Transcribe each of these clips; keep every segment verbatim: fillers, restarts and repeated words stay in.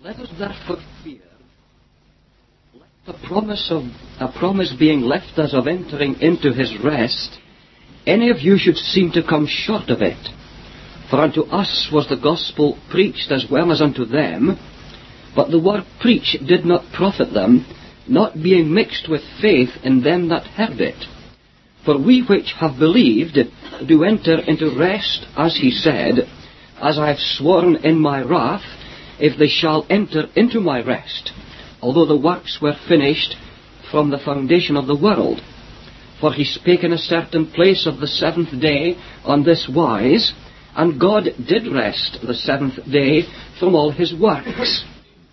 Let us therefore fear, lest the promise of a promise being left us of entering into his rest, any of you should seem to come short of it. For unto us was the gospel preached as well as unto them, but the word preached did not profit them, not being mixed with faith in them that heard it. For we which have believed do enter into rest, as he said, As I have sworn in my wrath, if they shall enter into my rest, although the works were finished from the foundation of the world. For he spake in a certain place of the seventh day on this wise, and God did rest the seventh day from all his works.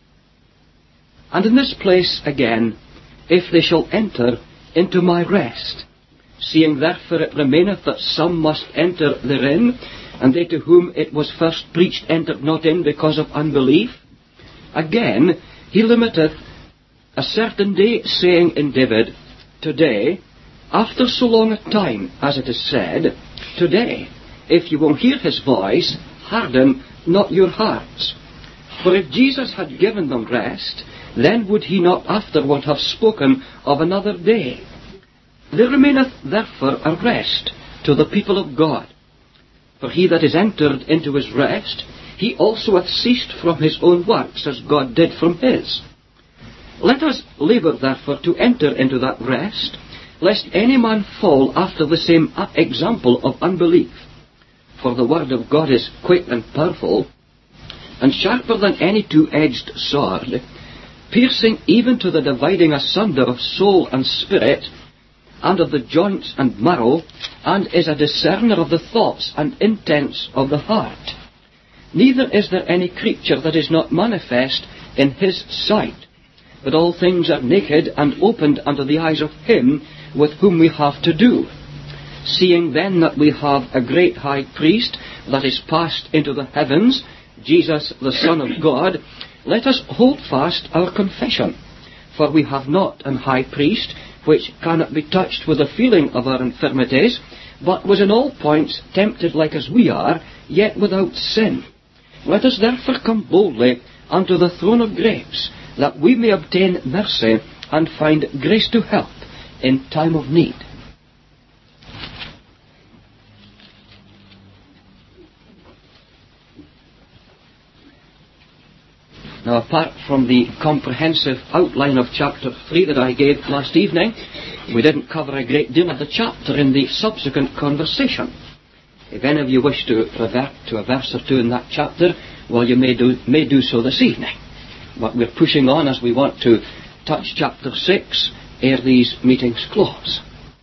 And in this place again, if they shall enter into my rest, seeing therefore it remaineth that some must enter therein, and they to whom it was first preached entered not in because of unbelief. Again, he limiteth a certain day, saying in David, Today, after so long a time, as it is said, Today, if you will hear his voice, harden not your hearts. For if Jesus had given them rest, then would he not afterward have spoken of another day. There remaineth therefore a rest to the people of God. For he that is entered into his rest, he also hath ceased from his own works, as God did from his. Let us labour therefore to enter into that rest, lest any man fall after the same example of unbelief. For the word of God is quick and powerful, and sharper than any two-edged sword, piercing even to the dividing asunder of soul and spirit, and of the joints and marrow, and is a discerner of the thoughts and intents of the heart. Neither is there any creature that is not manifest in his sight, but all things are naked and opened unto the eyes of him with whom we have to do. Seeing then that we have a great high priest that is passed into the heavens, Jesus the Son of God, let us hold fast our confession. For we have not an high priest which cannot be touched with the feeling of our infirmities, but was in all points tempted like as we are, yet without sin. Let us therefore come boldly unto the throne of grace, that we may obtain mercy and find grace to help in time of need. Now, apart from the comprehensive outline of chapter three that I gave last evening, we didn't cover a great deal of the chapter in the subsequent conversation. If any of you wish to revert to a verse or two in that chapter, well, you may do, may do so this evening. But we're pushing on as we want to touch chapter six ere these meetings close.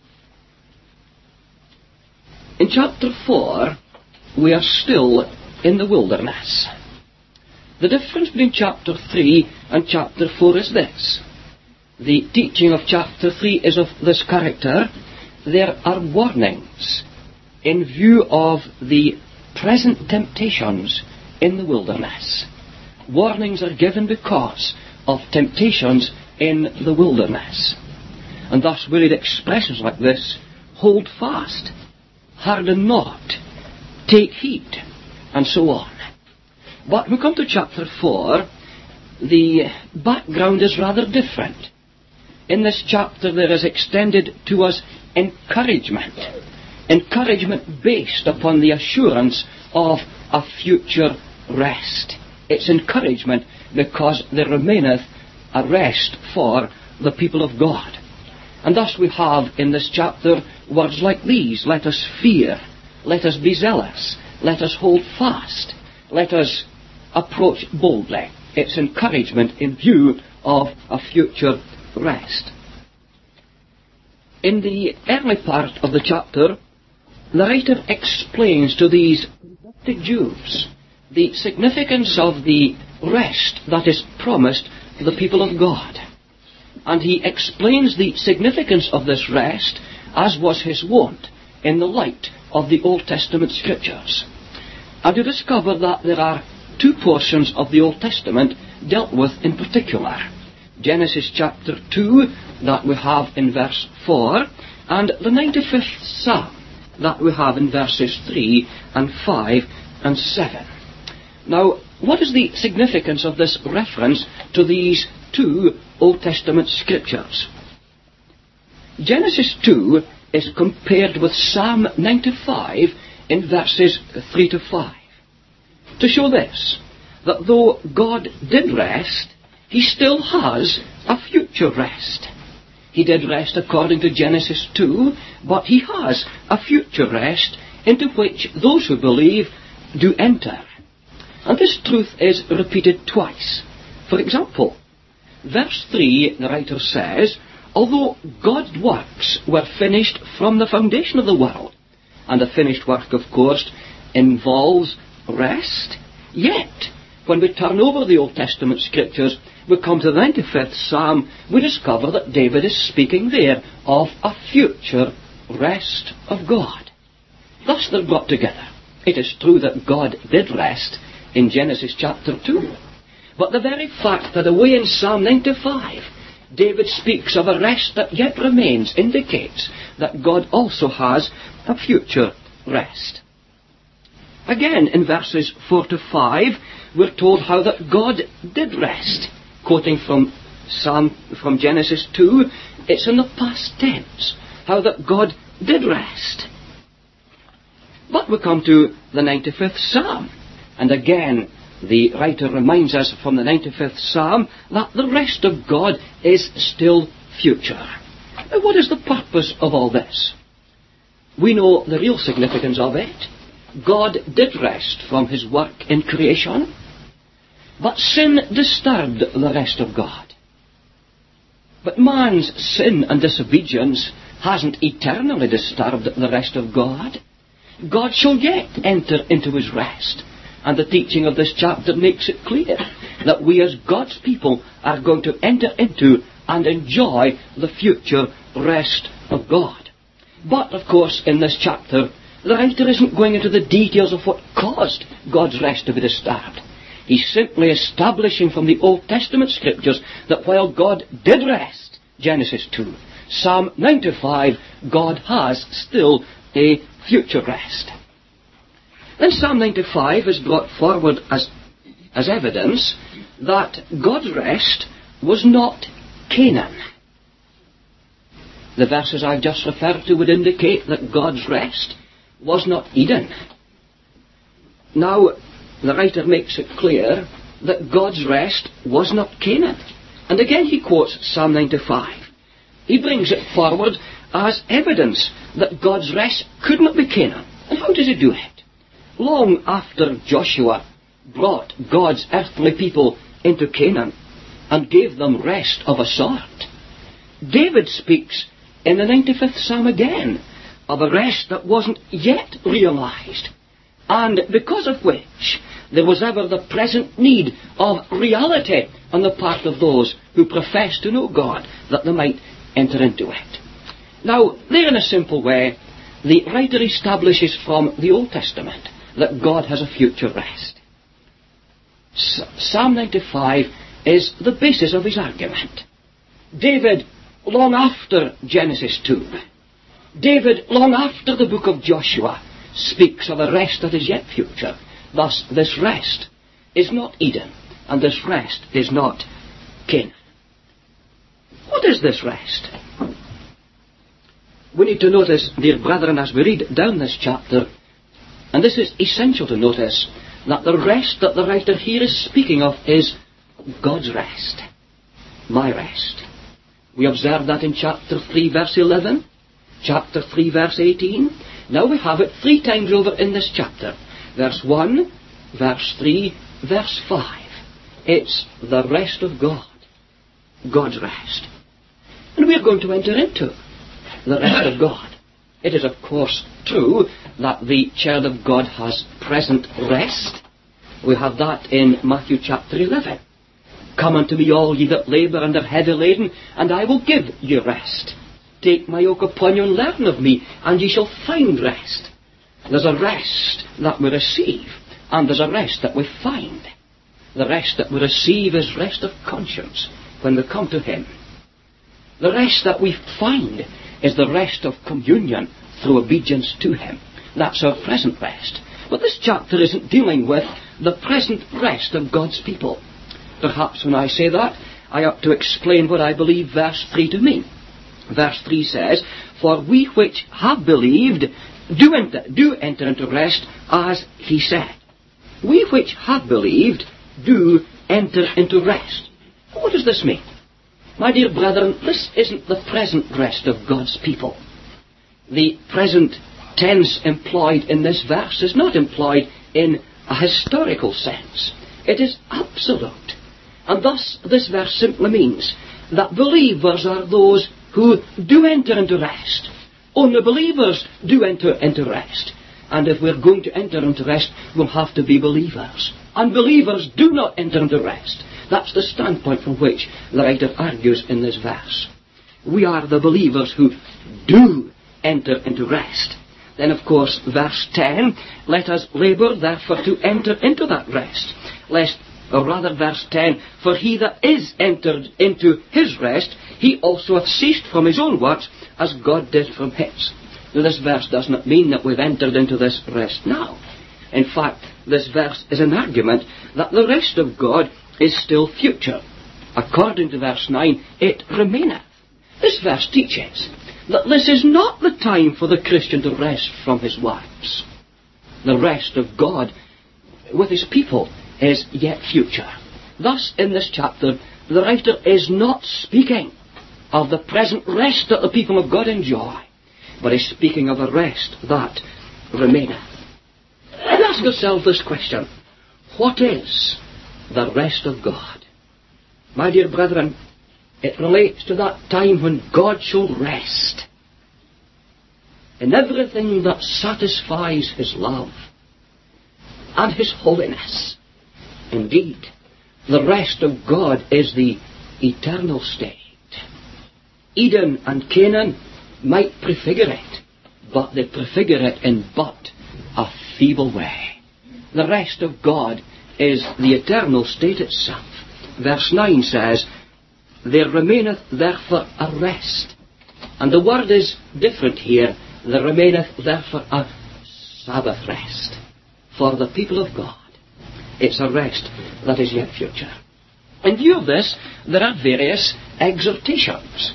In chapter four, we are still in the wilderness. The difference between chapter three and chapter four is this. The teaching of chapter three is of this character. There are warnings in view of the present temptations in the wilderness. Warnings are given because of temptations in the wilderness. And thus we read expressions like this: hold fast, harden not, take heed, and so on. But when we come to chapter four, the background is rather different. In this chapter there is extended to us encouragement. Encouragement based upon the assurance of a future rest. It's encouragement because there remaineth a rest for the people of God. And thus we have in this chapter words like these: let us fear, let us be zealous, let us hold fast, let us approach boldly. It's encouragement in view of a future rest. In the early part of the chapter, the writer explains to these converted Jews the significance of the rest that is promised to the people of God. And he explains the significance of this rest, as was his wont, in the light of the Old Testament scriptures. And you discover that there are two portions of the Old Testament dealt with in particular. Genesis chapter two, that we have in verse four, and the ninety-fifth Psalm, that we have in verses three and five and seven. Now, what is the significance of this reference to these two Old Testament scriptures? Genesis two is compared with Psalm ninety-five in verses three to five. To show this, that though God did rest, he still has a future rest. He did rest according to Genesis two, but he has a future rest into which those who believe do enter. And this truth is repeated twice. For example, verse three, the writer says, although God's works were finished from the foundation of the world, and a finished work, of course, involves rest, yet, when we turn over the Old Testament scriptures, we come to the ninety-fifth Psalm, we discover that David is speaking there of a future rest of God. Thus they're brought together. It is true that God did rest in Genesis chapter two. But the very fact that away in Psalm ninety-five, David speaks of a rest that yet remains indicates that God also has a future rest. Again, in verses four to five, we're told how that God did rest. Quoting from Psalm, from Genesis two, it's in the past tense, how that God did rest. But we come to the ninety-fifth Psalm, and again, the writer reminds us from the ninety-fifth Psalm that the rest of God is still future. Now, what is the purpose of all this? We know the real significance of it. God did rest from his work in creation, but sin disturbed the rest of God. But man's sin and disobedience hasn't eternally disturbed the rest of God. God shall yet enter into his rest. And the teaching of this chapter makes it clear that we as God's people are going to enter into and enjoy the future rest of God. But, of course, in this chapter, the writer isn't going into the details of what caused God's rest to be disturbed. He's simply establishing from the Old Testament scriptures that while God did rest, Genesis two, Psalm ninety-five, God has still a future rest. Then Psalm ninety-five is brought forward as, as evidence that God's rest was not Canaan. The verses I've just referred to would indicate that God's rest was not Eden. Now, the writer makes it clear that God's rest was not Canaan. And again he quotes Psalm ninety-five. He brings it forward as evidence that God's rest could not be Canaan. And how does he do it? Long after Joshua brought God's earthly people into Canaan and gave them rest of a sort, David speaks in the ninety-fifth Psalm again of a rest that wasn't yet realized, and because of which there was ever the present need of reality on the part of those who profess to know God, that they might enter into it. Now, there in a simple way, the writer establishes from the Old Testament that God has a future rest. Psalm ninety-five is the basis of his argument. David, long after Genesis two, David, long after the book of Joshua, speaks of a rest that is yet future. Thus, this rest is not Eden, and this rest is not Canaan. What is this rest? We need to notice, dear brethren, as we read down this chapter, and this is essential to notice, that the rest that the writer here is speaking of is God's rest. My rest. We observe that in chapter three, verse eleven, chapter three, verse eighteen. Now we have it three times over in this chapter. Verse one, verse three, verse five. It's the rest of God. God's rest. And we're going to enter into the rest of God. It is, of course, true that the child of God has present rest. We have that in Matthew chapter eleven. Come unto me, all ye that labour and are heavy laden, and I will give you rest. Take my yoke upon you and learn of me, and ye shall find rest. There's a rest that we receive, and there's a rest that we find. The rest that we receive is rest of conscience when we come to him. The rest that we find is the rest of communion through obedience to him. That's our present rest. But this chapter isn't dealing with the present rest of God's people. Perhaps when I say that, I ought to explain what I believe verse three to mean. Verse three says, "For we which have believed do enter, do enter into rest, as he said." We which have believed do enter into rest. What does this mean? My dear brethren, this isn't the present rest of God's people. The present tense employed in this verse is not employed in a historical sense. It is absolute. And thus this verse simply means that believers are those who do enter into rest. Only believers do enter into rest. And if we're going to enter into rest, we'll have to be believers. Unbelievers do not enter into rest. That's the standpoint from which the writer argues in this verse. We are the believers who do enter into rest. Then, of course, verse ten, "Let us labour therefore to enter into that rest, lest," or rather verse ten, "For he that is entered into his rest, he also hath ceased from his own works, as God did from his." Now, this verse does not mean that we've entered into this rest now. In fact, this verse is an argument that the rest of God is still future. According to verse nine, "It remaineth." This verse teaches that this is not the time for the Christian to rest from his works. The rest of God with his people is yet future. Thus, in this chapter, the writer is not speaking of the present rest that the people of God enjoy, but is speaking of a rest that remaineth. And ask yourself this question: what is the rest of God? My dear brethren, it relates to that time when God shall rest in everything that satisfies his love and his holiness. Indeed, the rest of God is the eternal state. Eden and Canaan might prefigure it, but they prefigure it in but a feeble way. The rest of God is the eternal state itself. Verse nine says, "There remaineth therefore a rest." And the word is different here. "There remaineth therefore a Sabbath rest." For the people of God, it's a rest that is yet future. In view of this, there are various exhortations.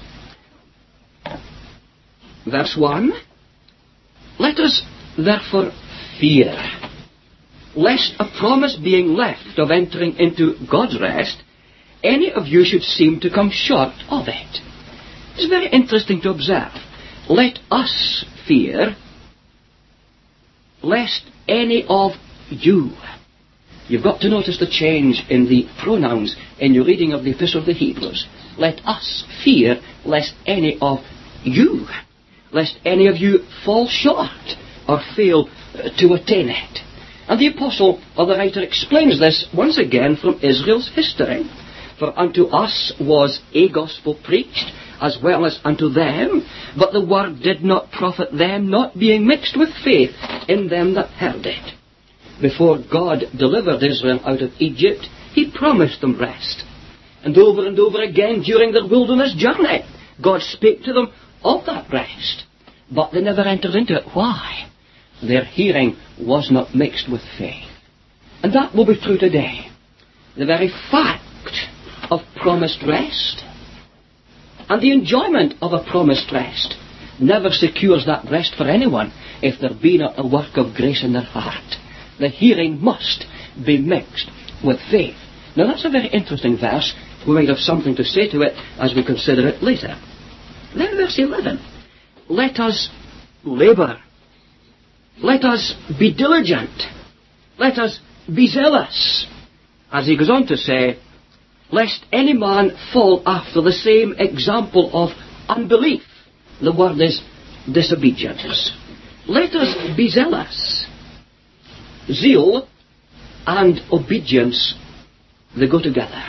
Verse one, "Let us therefore fear, lest a promise being left of entering into God's rest, any of you should seem to come short of it." It's very interesting to observe. Let us fear, lest any of you. You've got to notice the change in the pronouns in your reading of the Epistle of the Hebrews. Let us fear, lest any of you, lest any of you fall short or fail to attain it. And the apostle or the writer explains this once again from Israel's history. "For unto us was a gospel preached, as well as unto them, but the word did not profit them, not being mixed with faith in them that heard it." Before God delivered Israel out of Egypt, he promised them rest. And over and over again during their wilderness journey, God spake to them of that rest. But they never entered into it. Why? Their hearing was not mixed with faith. And that will be true today. The very fact of promised rest and the enjoyment of a promised rest never secures that rest for anyone if there be not a work of grace in their heart. The hearing must be mixed with faith. Now that's a very interesting verse. We might have something to say to it as we consider it later. Then verse eleven. "Let us labour. Let us be diligent. Let us be zealous." As he goes on to say, "Lest any man fall after the same example of unbelief." The word is disobedience. Let us be zealous. Zeal and obedience, they go together.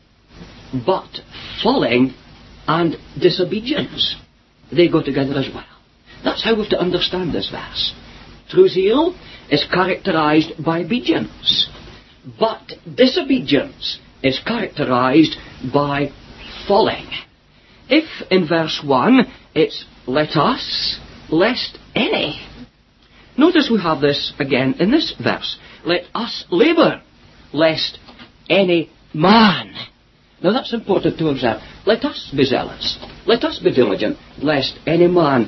But falling and disobedience, they go together as well. That's how we've to understand this verse. True zeal is characterized by obedience, but disobedience is characterized by falling. If in verse one it's "let us," lest any. Notice we have this again in this verse. "Let us labour." lest any man. Now that's important to observe. Let us be zealous. Let us be diligent, lest any man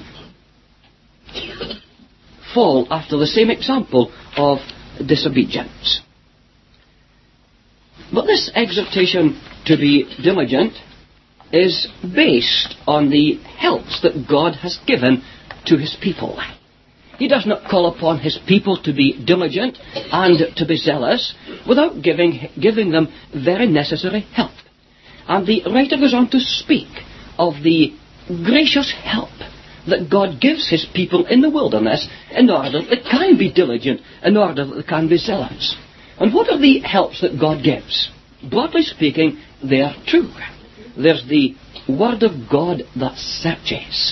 fall after the same example of disobedience. But this exhortation to be diligent is based on the helps that God has given to his people. He does not call upon his people to be diligent and to be zealous without giving, giving them very necessary help. And the writer goes on to speak of the gracious help that God gives his people in the wilderness in order that they can be diligent, in order that they can be zealous. And what are the helps that God gives? Broadly speaking, they are two. There's the Word of God that searches,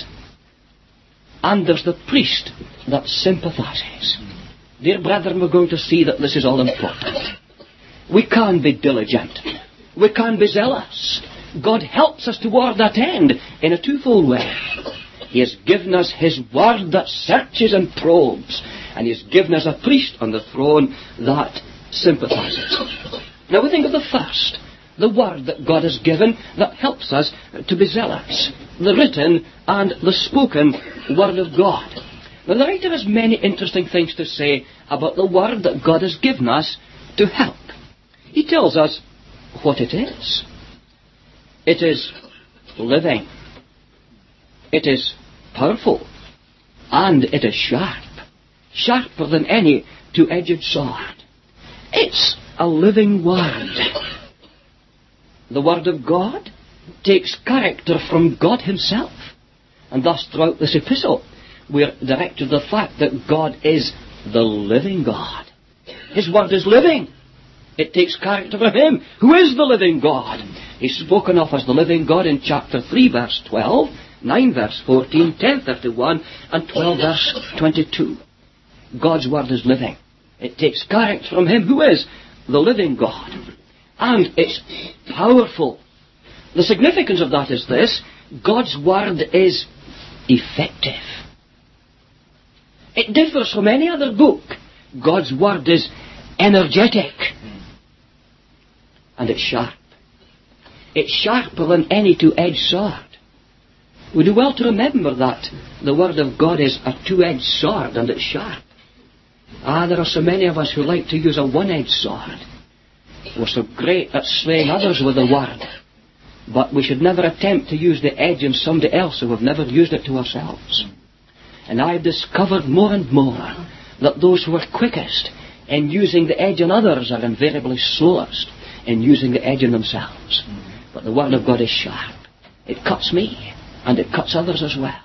and there's the priest that sympathizes. Dear brethren, we're going to see that this is all important. We can be diligent. We can be zealous. God helps us toward that end in a twofold way. He has given us his word that searches and probes, and he has given us a priest on the throne that sympathizes. Now we think of the first, the word that God has given that helps us to be zealous, the written and the spoken word of God. Now the writer has many interesting things to say about the word that God has given us to help. He tells us what it is. It is living. It is powerful. And it is sharp. Sharper than any two-edged sword. It's a living word. The word of God takes character from God himself. And thus throughout this epistle we're directed to the fact that God is the living God. His word is living. It takes character of him who is the living God. He's spoken of as the living God in chapter three verse twelve, nine verse fourteen, ten thirty-one and twelve verse twenty-two. God's word is living. It takes character from him who is the living God. And it's powerful. The significance of that is this: God's word is effective. It differs from any other book. God's word is energetic. And it's sharp. It's sharper than any two-edged sword. We do well to remember that the word of God is a two-edged sword, and it's sharp. Ah, there are so many of us who like to use a one-edged sword. We're so great at slaying others with the word. But we should never attempt to use the edge in somebody else who have never used it to ourselves. And I've discovered more and more that those who are quickest in using the edge on others are invariably slowest in using the edge on themselves. But the word of God is sharp. It cuts me, and it cuts others as well.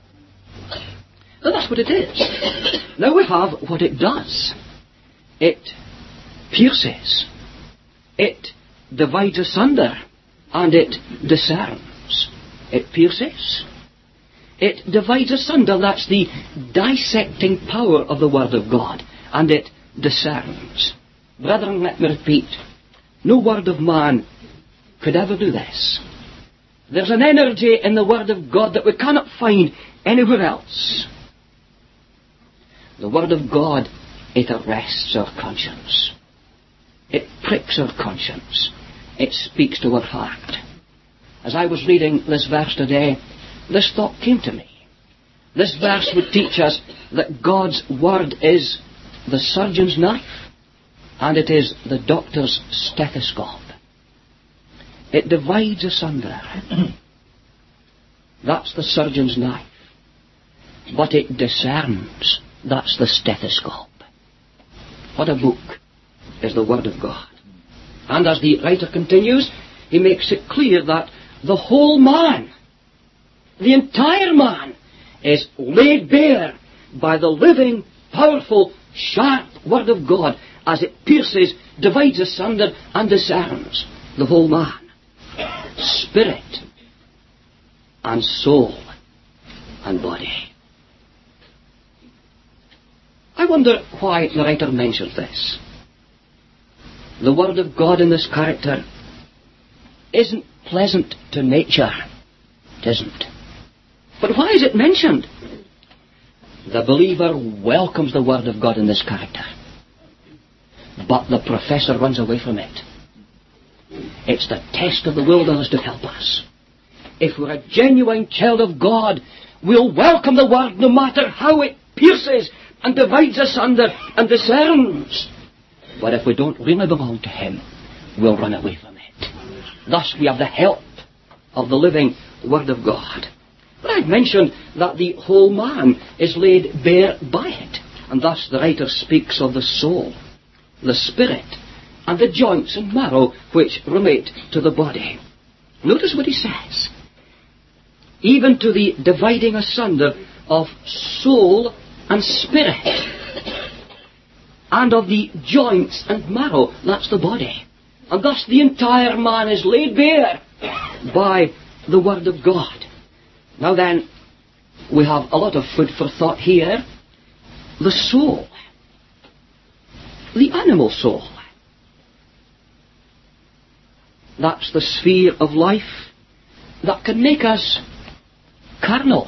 Now that's what it is. Now we have what it does. It pierces. It divides asunder. And it discerns. It pierces. It divides asunder. That's the dissecting power of the Word of God. And it discerns. Brethren, let me repeat. No word of man could ever do this. There's an energy in the Word of God that we cannot find anywhere else. The Word of God, it arrests our conscience. It pricks our conscience. It speaks to our heart. As I was reading this verse today, this thought came to me. This verse would teach us that God's word is the surgeon's knife, and it is the doctor's stethoscope. It divides asunder. That's the surgeon's knife. But it discerns. That's the stethoscope. What a book is the Word of God. And as the writer continues, he makes it clear that the whole man, the entire man, is laid bare by the living, powerful, sharp Word of God as it pierces, divides asunder, and discerns the whole man. Spirit and soul and body. I wonder why the writer mentions this. The Word of God in this character isn't pleasant to nature. It isn't. But why is it mentioned? The believer welcomes the Word of God in this character. but the professor runs away from it. It's the test of the wilderness to help us. If we're a genuine child of God, we'll welcome the Word no matter how it pierces and divides asunder and discerns. But if we don't really belong to Him, we'll run away from it. Thus we have the help of the living Word of God. But I've mentioned that the whole man is laid bare by it. And thus the writer speaks of the soul, the spirit, and the joints and marrow which relate to the body. Notice what he says. Even to the dividing asunder of soul and spirit, and of the joints and marrow, that's the body. And thus the entire man is laid bare by the Word of God. Now then, we have a lot of food for thought here. The soul, the animal soul, that's the sphere of life that can make us carnal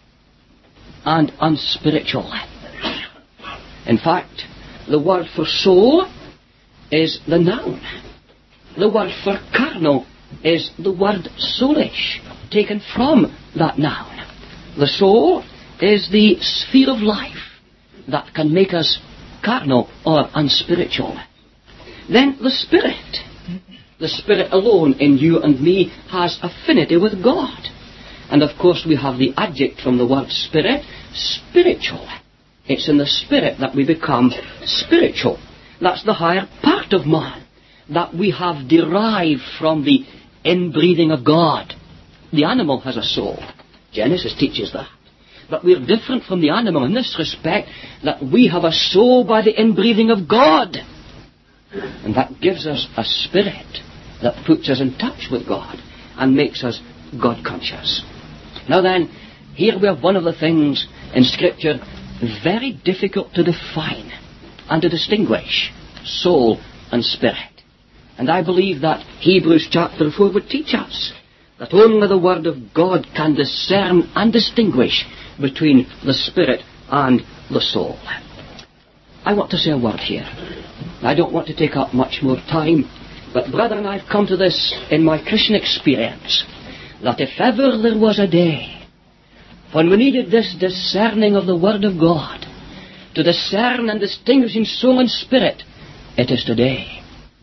and unspiritual. In fact, the word for soul is the noun. The word for carnal is the word soulish, taken from that noun. The soul is the sphere of life that can make us carnal or unspiritual. Then the spirit. The spirit alone in you and me has affinity with God. And of course we have the adjunct from the word spirit, spiritual. It's in the spirit that we become spiritual. That's the higher part of man that we have derived from the inbreathing of God. The animal has a soul. Genesis teaches that. But we're different from the animal in this respect, that we have a soul by the inbreathing of God. And that gives us a spirit that puts us in touch with God and makes us God conscious. Now then, here we have one of the things in Scripture very difficult to define and to distinguish: soul and spirit. And I believe that Hebrews chapter four would teach us that only the Word of God can discern and distinguish between the spirit and the soul. I want to say a word here. I don't want to take up much more time, but brethren, I've come to this in my Christian experience, that if ever there was a day when we needed this discerning of the Word of God, to discern and distinguish in soul and spirit, it is today.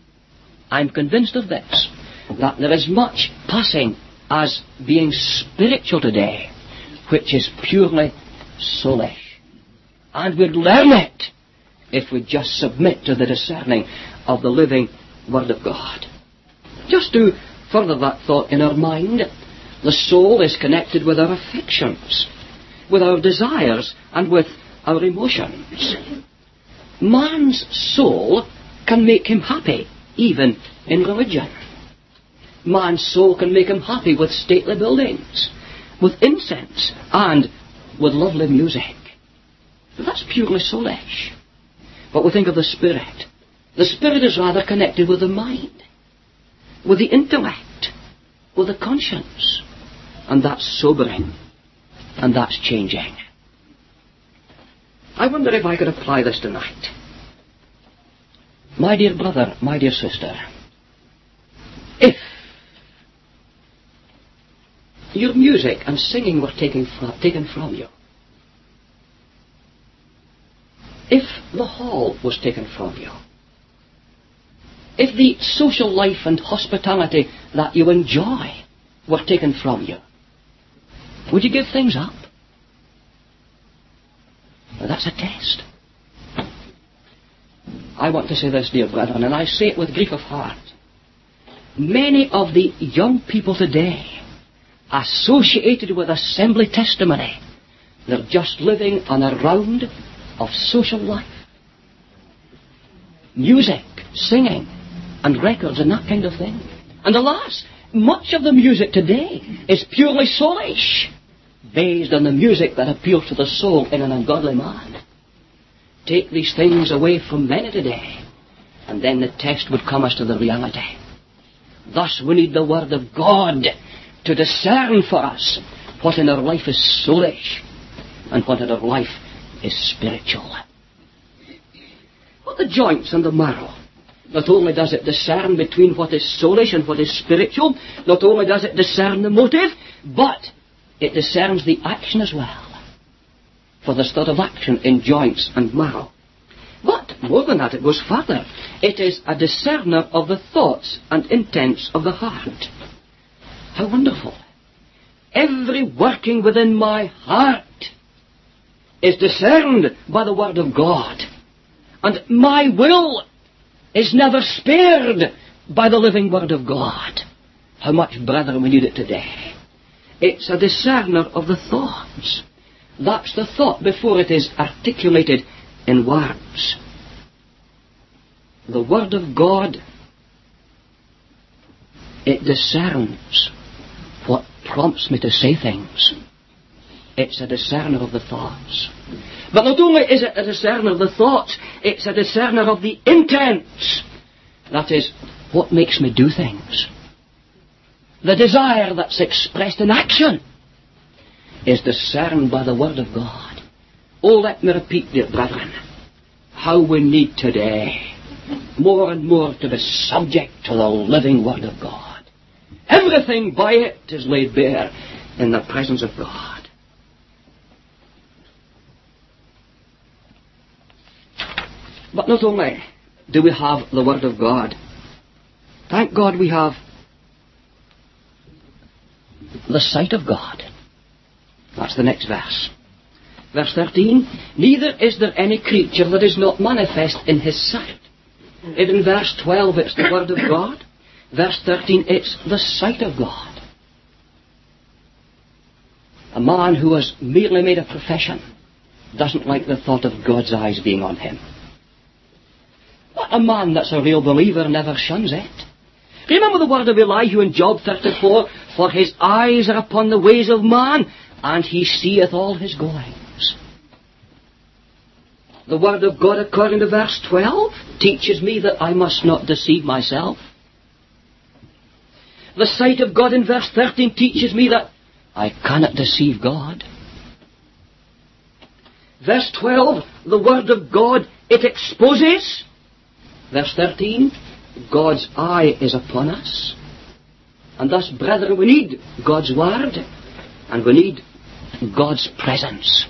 I'm convinced of this, that there is much passing as being spiritual today, which is purely soulish. And we'd learn it if we just submit to the discerning of the living Word of God. Just to further that thought in our mind, the soul is connected with our affections, with our desires, and with our emotions. Man's soul can make him happy, even in religion. Man's soul can make him happy with stately buildings, with incense, and with lovely music. That's purely soulish. But we think of the spirit. The spirit is rather connected with the mind, with the intellect, with the conscience. And that's sobering. And that's changing. I wonder if I could apply this tonight. My dear brother, my dear sister, if your music and singing were taken from, taken from you, if the hall was taken from you, if the social life and hospitality that you enjoy were taken from you, would you give things up? Well, that's a test. I want to say this, dear brethren, and I say it with grief of heart. Many of the young people today, associated with assembly testimony, they're just living on a round of social life. Music, singing, and records and that kind of thing. And alas, much of the music today is purely soulish, based on the music that appeals to the soul in an ungodly man. Take these things away from many today, and then the test would come as to the reality. Thus we need the Word of God to discern for us what in our life is soulish and what in our life is spiritual. But the joints and the marrow, not only does it discern between what is soulish and what is spiritual, not only does it discern the motive, but it discerns the action as well. For there's thought of action in joints and marrow. But, more than that, it goes further. It is a discerner of the thoughts and intents of the heart. How wonderful. Every working within my heart is discerned by the Word of God. And my will is never spared by the living Word of God. How much, brethren, we need it today. It's a discerner of the thoughts. That's the thought before it is articulated in words. The Word of God, it discerns what prompts me to say things. It's a discerner of the thoughts. But not only is it a discerner of the thoughts, it's a discerner of the intents. That is, what makes me do things. The desire that's expressed in action is discerned by the Word of God. Oh, let me repeat, dear brethren, how we need today more and more to be subject to the living Word of God. Everything by it is laid bare in the presence of God. But not only do we have the Word of God, thank God we have the sight of God. That's the next verse. Verse thirteen, neither is there any creature that is not manifest in his sight. And in verse twelve it's the Word of God. Verse thirteen it's the sight of God. A man who has merely made a profession doesn't like the thought of God's eyes being on him. But a man that's a real believer never shuns it. Remember the word of Elihu in Job thirty-four, for his eyes are upon the ways of man, and he seeth all his goings. The Word of God, according to verse twelve, teaches me that I must not deceive myself. The sight of God in verse thirteen teaches me that I cannot deceive God. Verse twelve, the Word of God, it exposes. Verse thirteen, God's eye is upon us. And thus, brethren, we need God's Word, and we need God's presence.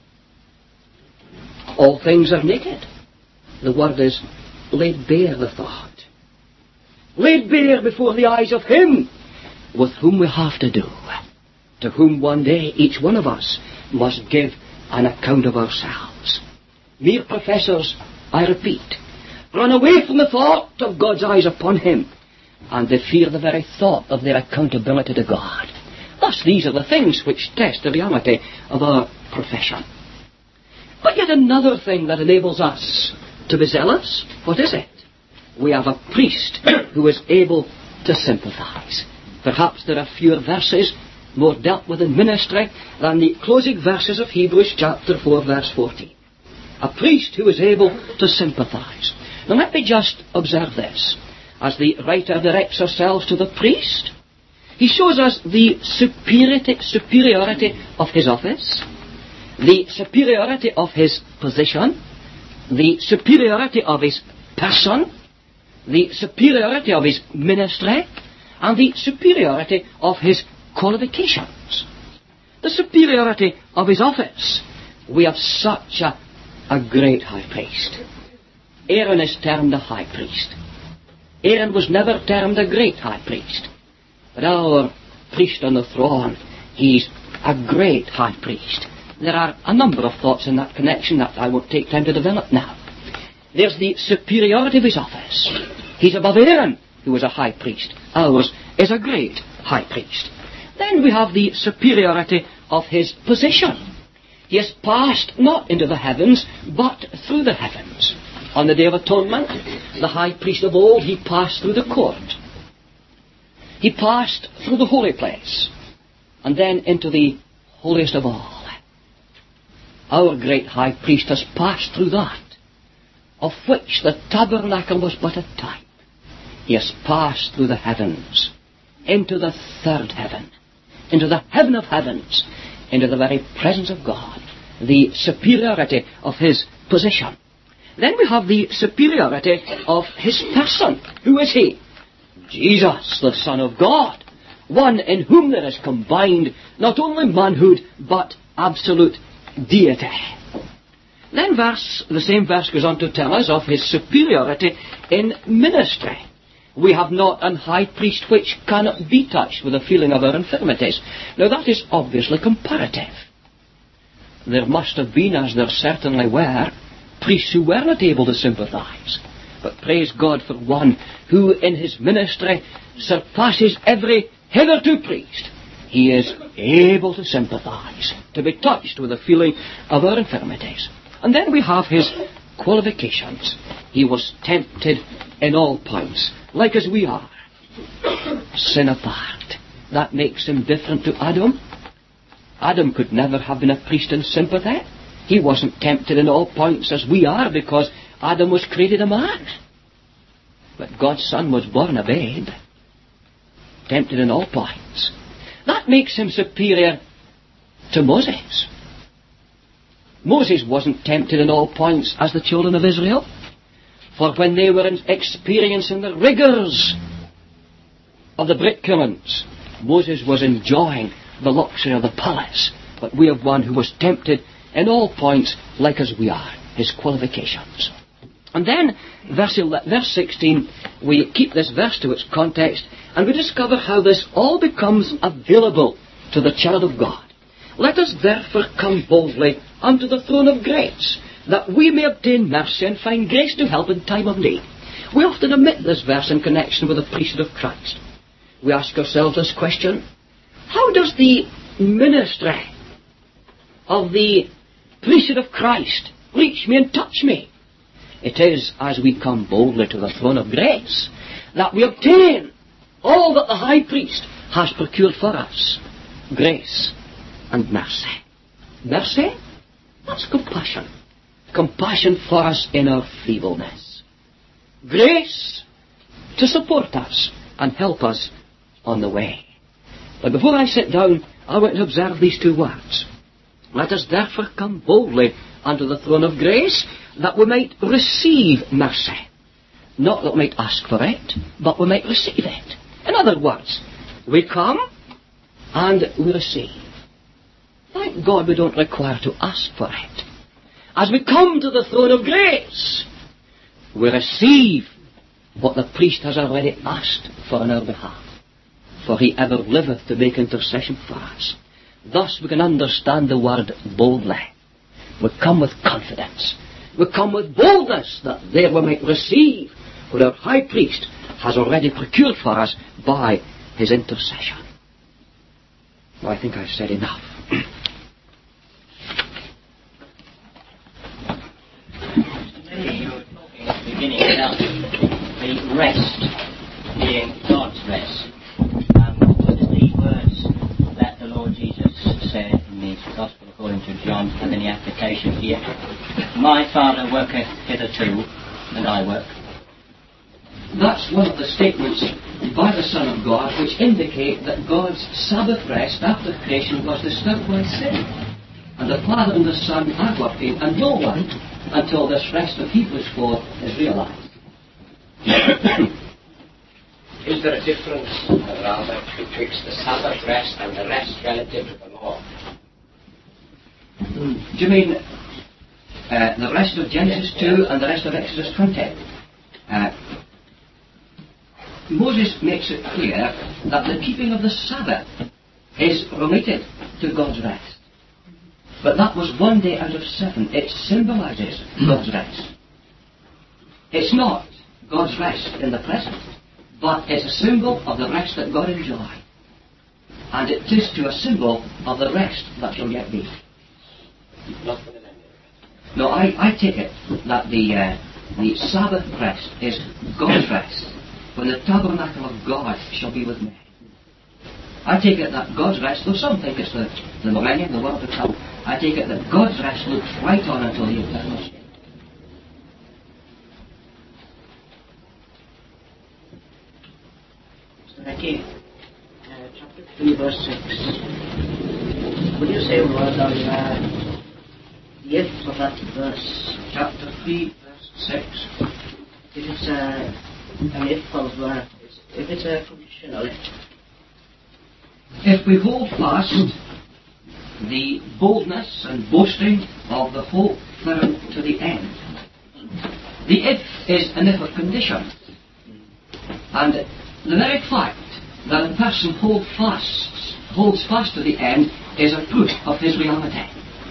All things are naked. The Word is laid bare, the thought. Laid bare before the eyes of Him with whom we have to do. To whom one day each one of us must give an account of ourselves. Mere professors, I repeat, run away from the thought of God's eyes upon Him, and they fear the very thought of their accountability to God. Thus, these are the things which test the reality of our profession. But yet another thing that enables us to be zealous, what is it? We have a priest who is able to sympathize. Perhaps there are fewer verses more dealt with in ministry than the closing verses of Hebrews chapter four, verse fourteen. A priest who is able to sympathize. Now let me just observe this. As the writer directs ourselves to the priest, he shows us the superiority, superiority of his office, the superiority of his position, the superiority of his person, the superiority of his ministry, and the superiority of his qualifications. The superiority of his office. We have such a, a great high priest. Aaron is termed a high priest. Aaron was never termed a great high priest. But our priest on the throne, he's a great high priest. There are a number of thoughts in that connection that I won't take time to develop now. There's the superiority of his office. He's above Aaron, who was a high priest. Ours is a great high priest. Then we have the superiority of his position. He has passed not into the heavens, but through the heavens. On the Day of Atonement, the high priest of old, he passed through the court. He passed through the holy place, and then into the holiest of all. Our great high priest has passed through that, of which the tabernacle was but a type. He has passed through the heavens, into the third heaven, into the heaven of heavens, into the very presence of God, the superiority of his position. Then we have the superiority of his person. Who is he? Jesus, the Son of God, one in whom there is combined not only manhood but absolute deity. Then verse, the same verse goes on to tell us of his superiority in ministry. We have not an high priest which cannot be touched with the feeling of our infirmities. Now that is obviously comparative. There must have been, as there certainly were, priests who were not able to sympathize. But praise God for one who in his ministry surpasses every hitherto priest. He is able to sympathize, to be touched with the feeling of our infirmities. And then we have his qualifications. He was tempted in all points, like as we are. Sin apart. That makes him different to Adam. Adam could never have been a priest in sympathy. He wasn't tempted in all points as we are because Adam was created a man. But God's Son was born a babe, tempted in all points. That makes him superior to Moses. Moses wasn't tempted in all points as the children of Israel. For when they were experiencing the rigours of the brick kilns, Moses was enjoying the luxury of the palace. But we have one who was tempted in all points like as we are. His qualifications. And then, verse, eleven, verse sixteen, we keep this verse to its context, and we discover how this all becomes available to the child of God. Let us therefore come boldly unto the throne of grace, that we may obtain mercy and find grace to help in time of need. We often omit this verse in connection with the priesthood of Christ. We ask ourselves this question: how does the ministry of the priesthood of Christ reach me and touch me? It is as we come boldly to the throne of grace that we obtain all that the high priest has procured for us: grace and mercy. Mercy? That's compassion. Compassion for us in our feebleness. Grace to support us and help us on the way. But before I sit down, I want to observe these two words. Let us therefore come boldly unto the throne of grace, that we might receive mercy. Not that we might ask for it, but we might receive it. In other words, we come and we receive. Thank God we don't require to ask for it. As we come to the throne of grace, we receive what the priest has already asked for on our behalf. For he ever liveth to make intercession for us. Thus we can understand the word boldly. We come with confidence. We come with boldness that there we might receive what our high priest has already procured for us by his intercession. Well, I think I've said enough. Beginning about the rest being God's rest. Um, what are the words that the Lord Jesus said in the Gospel according to John, and then the application here? My Father worketh hitherto, and I work. That's one of the statements by the Son of God which indicate that God's Sabbath rest after creation was disturbed by sin. And the Father and the Son are working, and no one, until this rest of Hebrews four is realized. Is there a difference, rather, betwixt the Sabbath rest and the rest relative to the law? Do you mean uh, the rest of Genesis two and the rest of Exodus twenty? Uh, Moses makes it clear that the keeping of the Sabbath is related to God's rest. But that was one day out of seven. It symbolizes God's rest. It's not God's rest in the present, but it's a symbol of the rest that God enjoyed. And it is to a symbol of the rest that shall yet be. No, I, I take it that the, uh, the Sabbath rest is God's rest, when the tabernacle of God shall be with men. I take it that God's rest, though some think it's the, the millennium, the world to come, I take it that God's rest looks right on until the eternal state. Ricky, uh, chapter three, verse six. Would you say a word on uh, the eighth of that verse? Chapter three, verse six. If it's a, an if clause where, if it's a conditional, if we hold fast the boldness and boasting of the hope firm to the end. The if is an if of condition. And the very fact that a person hold fast, holds fast to the end is a proof of his reality.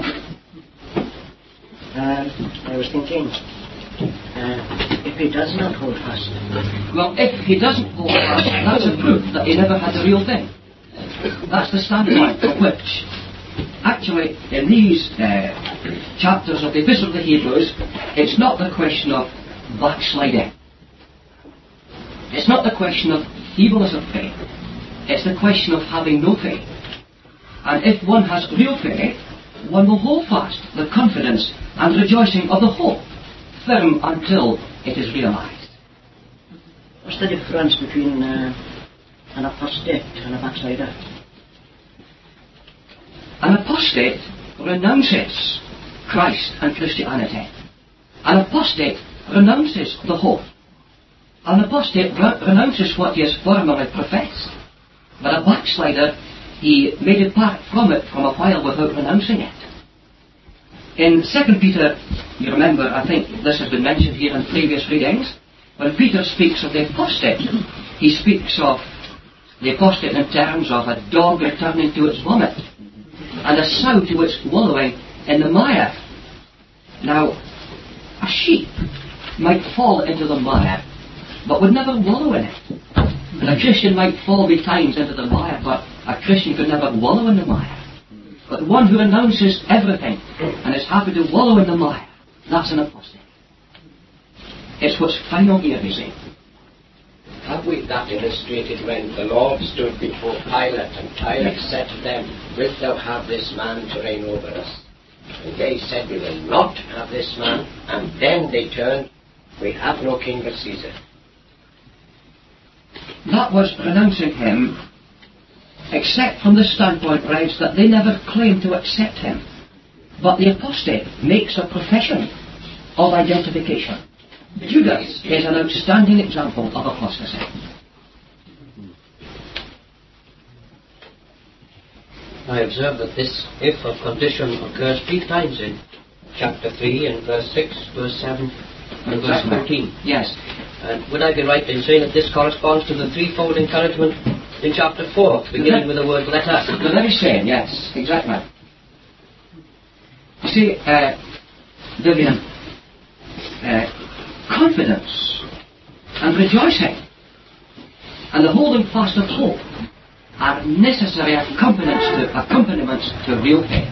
um, I was thinking, uh, if he does not hold fast, Well, if he doesn't hold fast, that's a proof that he never had the real thing. That's the standpoint from which, actually, in these uh, chapters of the Epistle to the Hebrews, it's not the question of backsliding. It's not the question of feebleness of faith. It's the question of having no faith. And if one has real faith, one will hold fast the confidence and rejoicing of the hope, firm until it is realized. what's the difference between uh, an apostate and a backslider? An apostate renounces Christ and Christianity. An apostate renounces the hope. An apostate re- renounces what he has formerly professed. But a backslider, he may depart from it from a while without renouncing it. In Second Peter, you remember, I think this has been mentioned here in previous readings, when Peter speaks of the apostate, he speaks of the apostate in terms of a dog returning to its vomit, and a sow to its wallowing in the mire. Now, a sheep might fall into the mire, but would never wallow in it. And a Christian might fall betimes into the mire, but a Christian could never wallow in the mire. But one who renounces everything and is happy to wallow in the mire, that's an apostate. It's what's final here, you see. Have we that illustrated when the Lord stood before Pilate, and Pilate said to them, "Wilt thou have this man to reign over us?" And they said, "We will not have this man." And then they turned, "We have no king but Caesar." That was renouncing him, except from the standpoint, right, that they never claimed to accept him. But the apostate makes a profession of identification. Judas is an outstanding example of apostasy. I observe that this if of condition occurs three times in chapter three and verse six, verse seven and verse fourteen. Yes. And would I be right in saying that this corresponds to the threefold encouragement in chapter four, beginning with the word let us? The very same, yes, exactly. You see, uh, Vivian, uh, confidence and rejoicing and the holding fast of hope are necessary accompaniments to, accompaniments to real faith.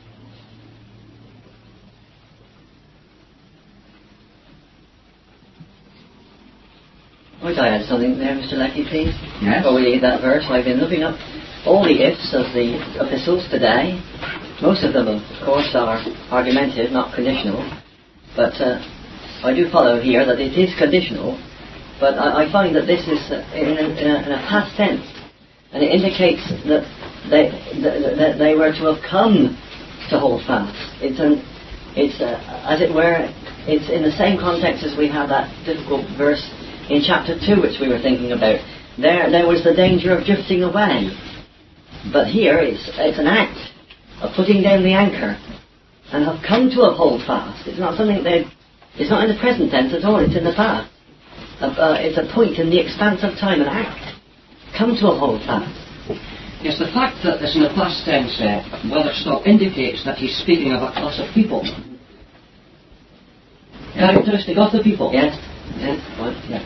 Might I add something there, Mister Leckie, please? Yes. Before we leave that verse, I've been looking up all the ifs of the epistles today. Most of them, of course, are argumentative, not conditional. But uh, I do follow here that it is conditional. But I, I find that this is uh, in, a, in, a, in a past tense. And it indicates that they, that, that they were to have come to hold fast. It's, an, it's uh, as it were, it's in the same context as we have that difficult verse in chapter two, which we were thinking about. There there was the danger of drifting away. But here it's, it's an act of putting down the anchor and have come to a hold fast. It's not something they it's not in the present tense at all, it's in the past. Uh, uh, it's a point in the expanse of time, an act. Come to a hold fast. Yes, the fact that it's in the past tense, uh, Weatherstock, indicates that he's speaking of a class of people. Characteristic of the people. Yes, yes, well, Yes.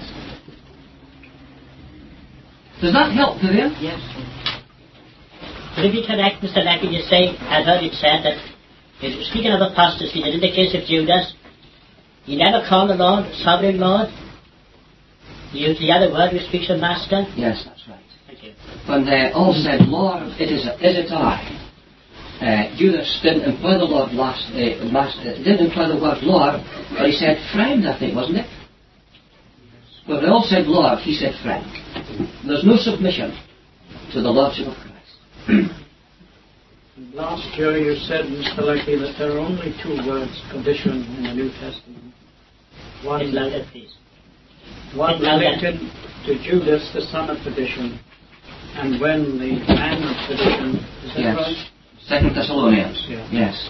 Does that help, Vivian? Yes. But if you connect, Mister Leckie, you say, I heard it said that, speaking of apostasy, that in the case of Judas, he never called the Lord sovereign Lord. He used the other word which speaks of master. Yes, that's right. Thank you. When they all said, "Lord, it is, is it I?" Uh, Judas didn't employ the Lord last, uh, master, didn't employ the word Lord, but he said friend, I think, wasn't it? When they all said Lord, he said friend. There's no submission to the Lordship of Christ. Last year you said, Mister Leckie, that there are only two words, condition, in the New Testament. one, It's louder, please. one It's louder. related to Judas, the son of perdition, and when the man of perdition, is that Yes. right? Second Thessalonians. Yeah. Yes.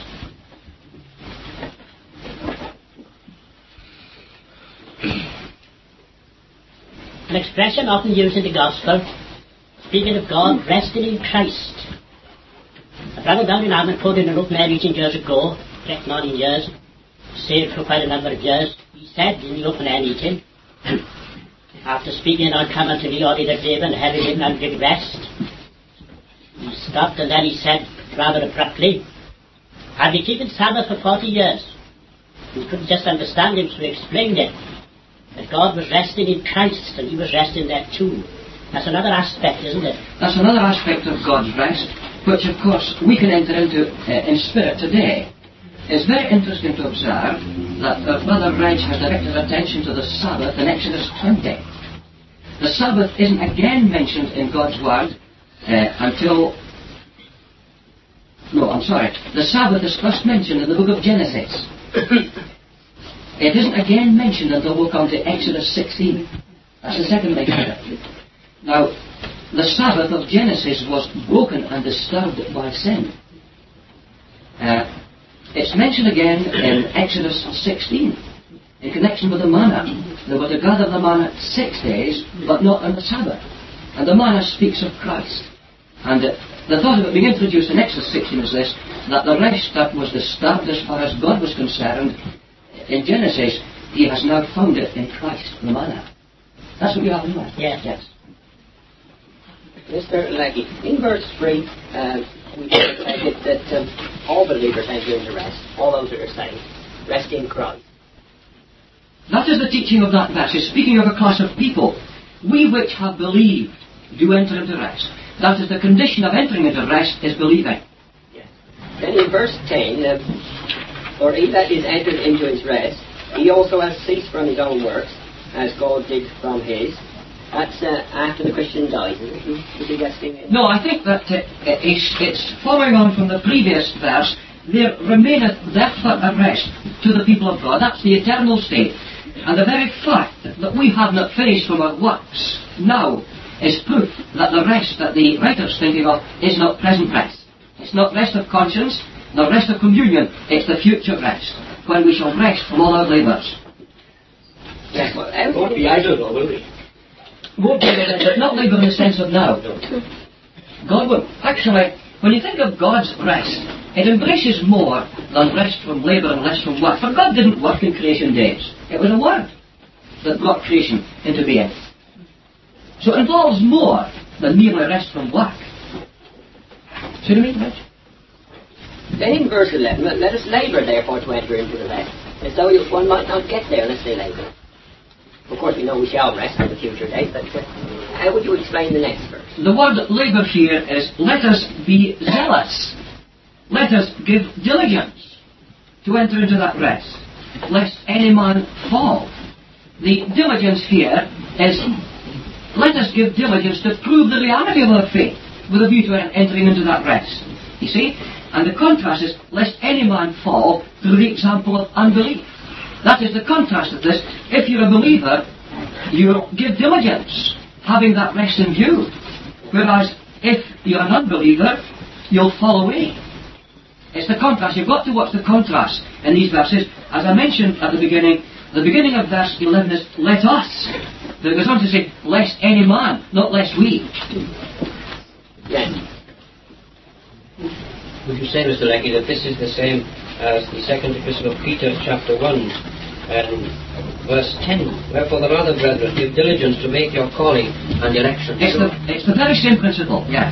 An expression often used in the Gospel, speaking of God resting in Christ. A brother down in Ireland quoted an open air meeting years ago, nineteen years, saved for quite a number of years. He said in the open air meeting, after speaking on coming to me all either David and heavy him and did rest, he stopped and then he said rather abruptly, I've been keeping Sabbath for forty years. We couldn't just understand him, so we explained it. That God was resting in Christ and he was resting there too. That's another aspect, isn't it? That's another aspect of God's rest, which of course we can enter into uh, in spirit today. It's very interesting to observe that uh, Brother Reg has directed attention to the Sabbath in Exodus twenty. The Sabbath isn't again mentioned in God's Word uh, until... No, I'm sorry. The Sabbath is first mentioned in the book of Genesis. It isn't again mentioned until we come to Exodus sixteen. That's the second mention. Now, the Sabbath of Genesis was broken and disturbed by sin. Uh, it's mentioned again in Exodus sixteen, in connection with the manna. They were to gather the manna six days, but not on the Sabbath. And the manna speaks of Christ. And uh, the thought of it being introduced in Exodus sixteen is this, that the rest that was disturbed as far as God was concerned, in Genesis, he has now found it in Christ, the manna. That's what you have in mind. Yes. Yes. Mister Leckie, in verse three, uh, we take it that um, all believers enter into rest, all those who are saved, rest in Christ. That is the teaching of that verse. It's speaking of a class of people. We which have believed do enter into rest. That is the condition of entering into rest, is believing. Yes. Then in verse ten, uh, for he that is entered into his rest, he also has ceased from his own works, as God did from his. That's uh, after the Christian dies, isn't it? Is he resting in? No, I think that uh, it's, it's following on from the previous verse. There remaineth therefore a rest to the people of God. That's the eternal state. And the very fact that we have not finished from our works now is proof that the rest that the writer's thinking of is not present rest. It's not rest of conscience, not rest of communion. It's the future rest, when we shall rest from all our labours. Yes, well, Won't be idle though, will we? Won't be, but not labour in the sense of now. God will. Actually, when you think of God's rest, it embraces more than rest from labour and less from work. For God didn't work in creation days. It was a word that brought creation into being. So it involves more than merely rest from work. See what I mean, Rich? Then in verse eleven, let let us labour therefore to enter into the rest, as though one might not get there unless they labour. Of course, we know we shall rest in the future day, but uh, how would you explain the next verse? The word labour here is, let us be zealous. Let us give diligence to enter into that rest, lest any man fall. The diligence here is, let us give diligence to prove the reality of our faith with a view to entering into that rest. You see? And the contrast is, lest any man fall through the example of unbelief. That is the contrast of this. If you're a believer, you give diligence, having that rest in view. Whereas, if you're an unbeliever, you'll fall away. It's the contrast. You've got to watch the contrast in these verses. As I mentioned at the beginning, the beginning of verse eleven is, let us. But it goes on to say, lest any man, not lest we. Yes. Would you say, Mister Leckie, that this is the same as the second epistle of Peter, chapter one, and verse ten? Wherefore the rather, brethren, give diligence to make your calling and election. It's the, it's the very same principle, yes.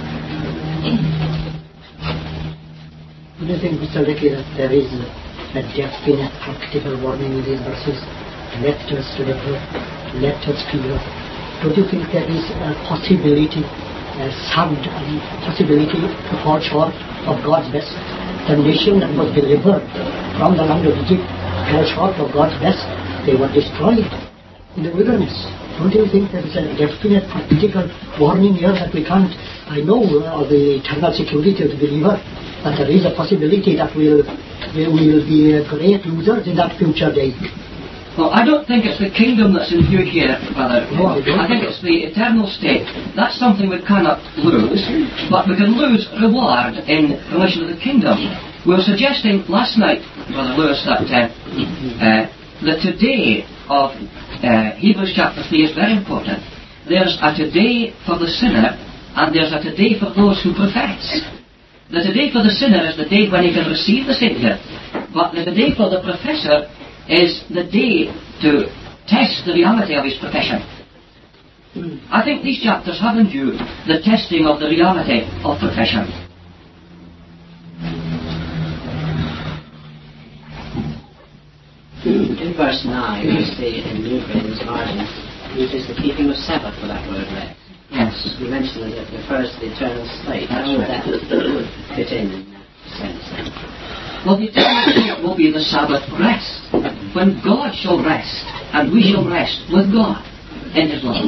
Do you think, Mister Leckie, that there is a definite practical warning in these verses? Let us labor, let us fear. Don't you think there is a possibility, a sound possibility to fall short of God's best? The nation that was delivered from the land of Egypt fell short of God's best. They were destroyed in the wilderness. Don't you think there is a definite practical warning here that we can't, I know uh, the eternal security of the believer, but there is a possibility that we'll, we will be great losers in that future day. Well, I don't think it's the kingdom that's in view here, Brother. I think it's the eternal state. That's something we cannot lose, but we can lose reward in relation to the kingdom. We were suggesting last night, Brother Lewis, that uh, uh, the today of uh, Hebrews chapter three is very important. There's a today for the sinner, and there's a today for those who profess. The today for the sinner is the day when he can receive the Saviour, but the today for the professor is the day to test the reality of his profession. I think these chapters have in view the testing of the reality of profession. In verse nine, we see in New Britain's margin, uses the keeping of Sabbath for that word rest. Yes. You mentioned that it refers to the eternal state. How would that fit in in that sense then? Well, the eternal state will be the Sabbath rest, when God shall rest, and we shall rest with God in His love.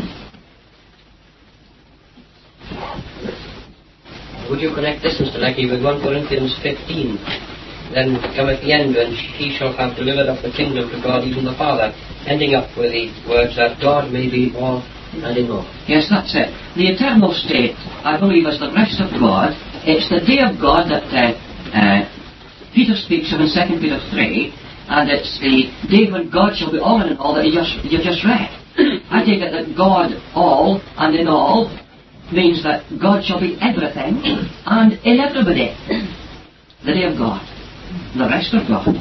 Would you connect this, Mister Leckie, with First Corinthians fifteen? Then cometh the end when he shall have delivered up the kingdom to God, even the Father, ending up with the words that God may be all and in all. Yes, that's it. The eternal state, I believe, is the rest of God. It's the day of God that uh, uh, Peter speaks of in Second Peter three, and it's the day when God shall be all and in all that you just, you just read. I take it that God all and in all means that God shall be everything and in everybody. The day of God. The rest of God.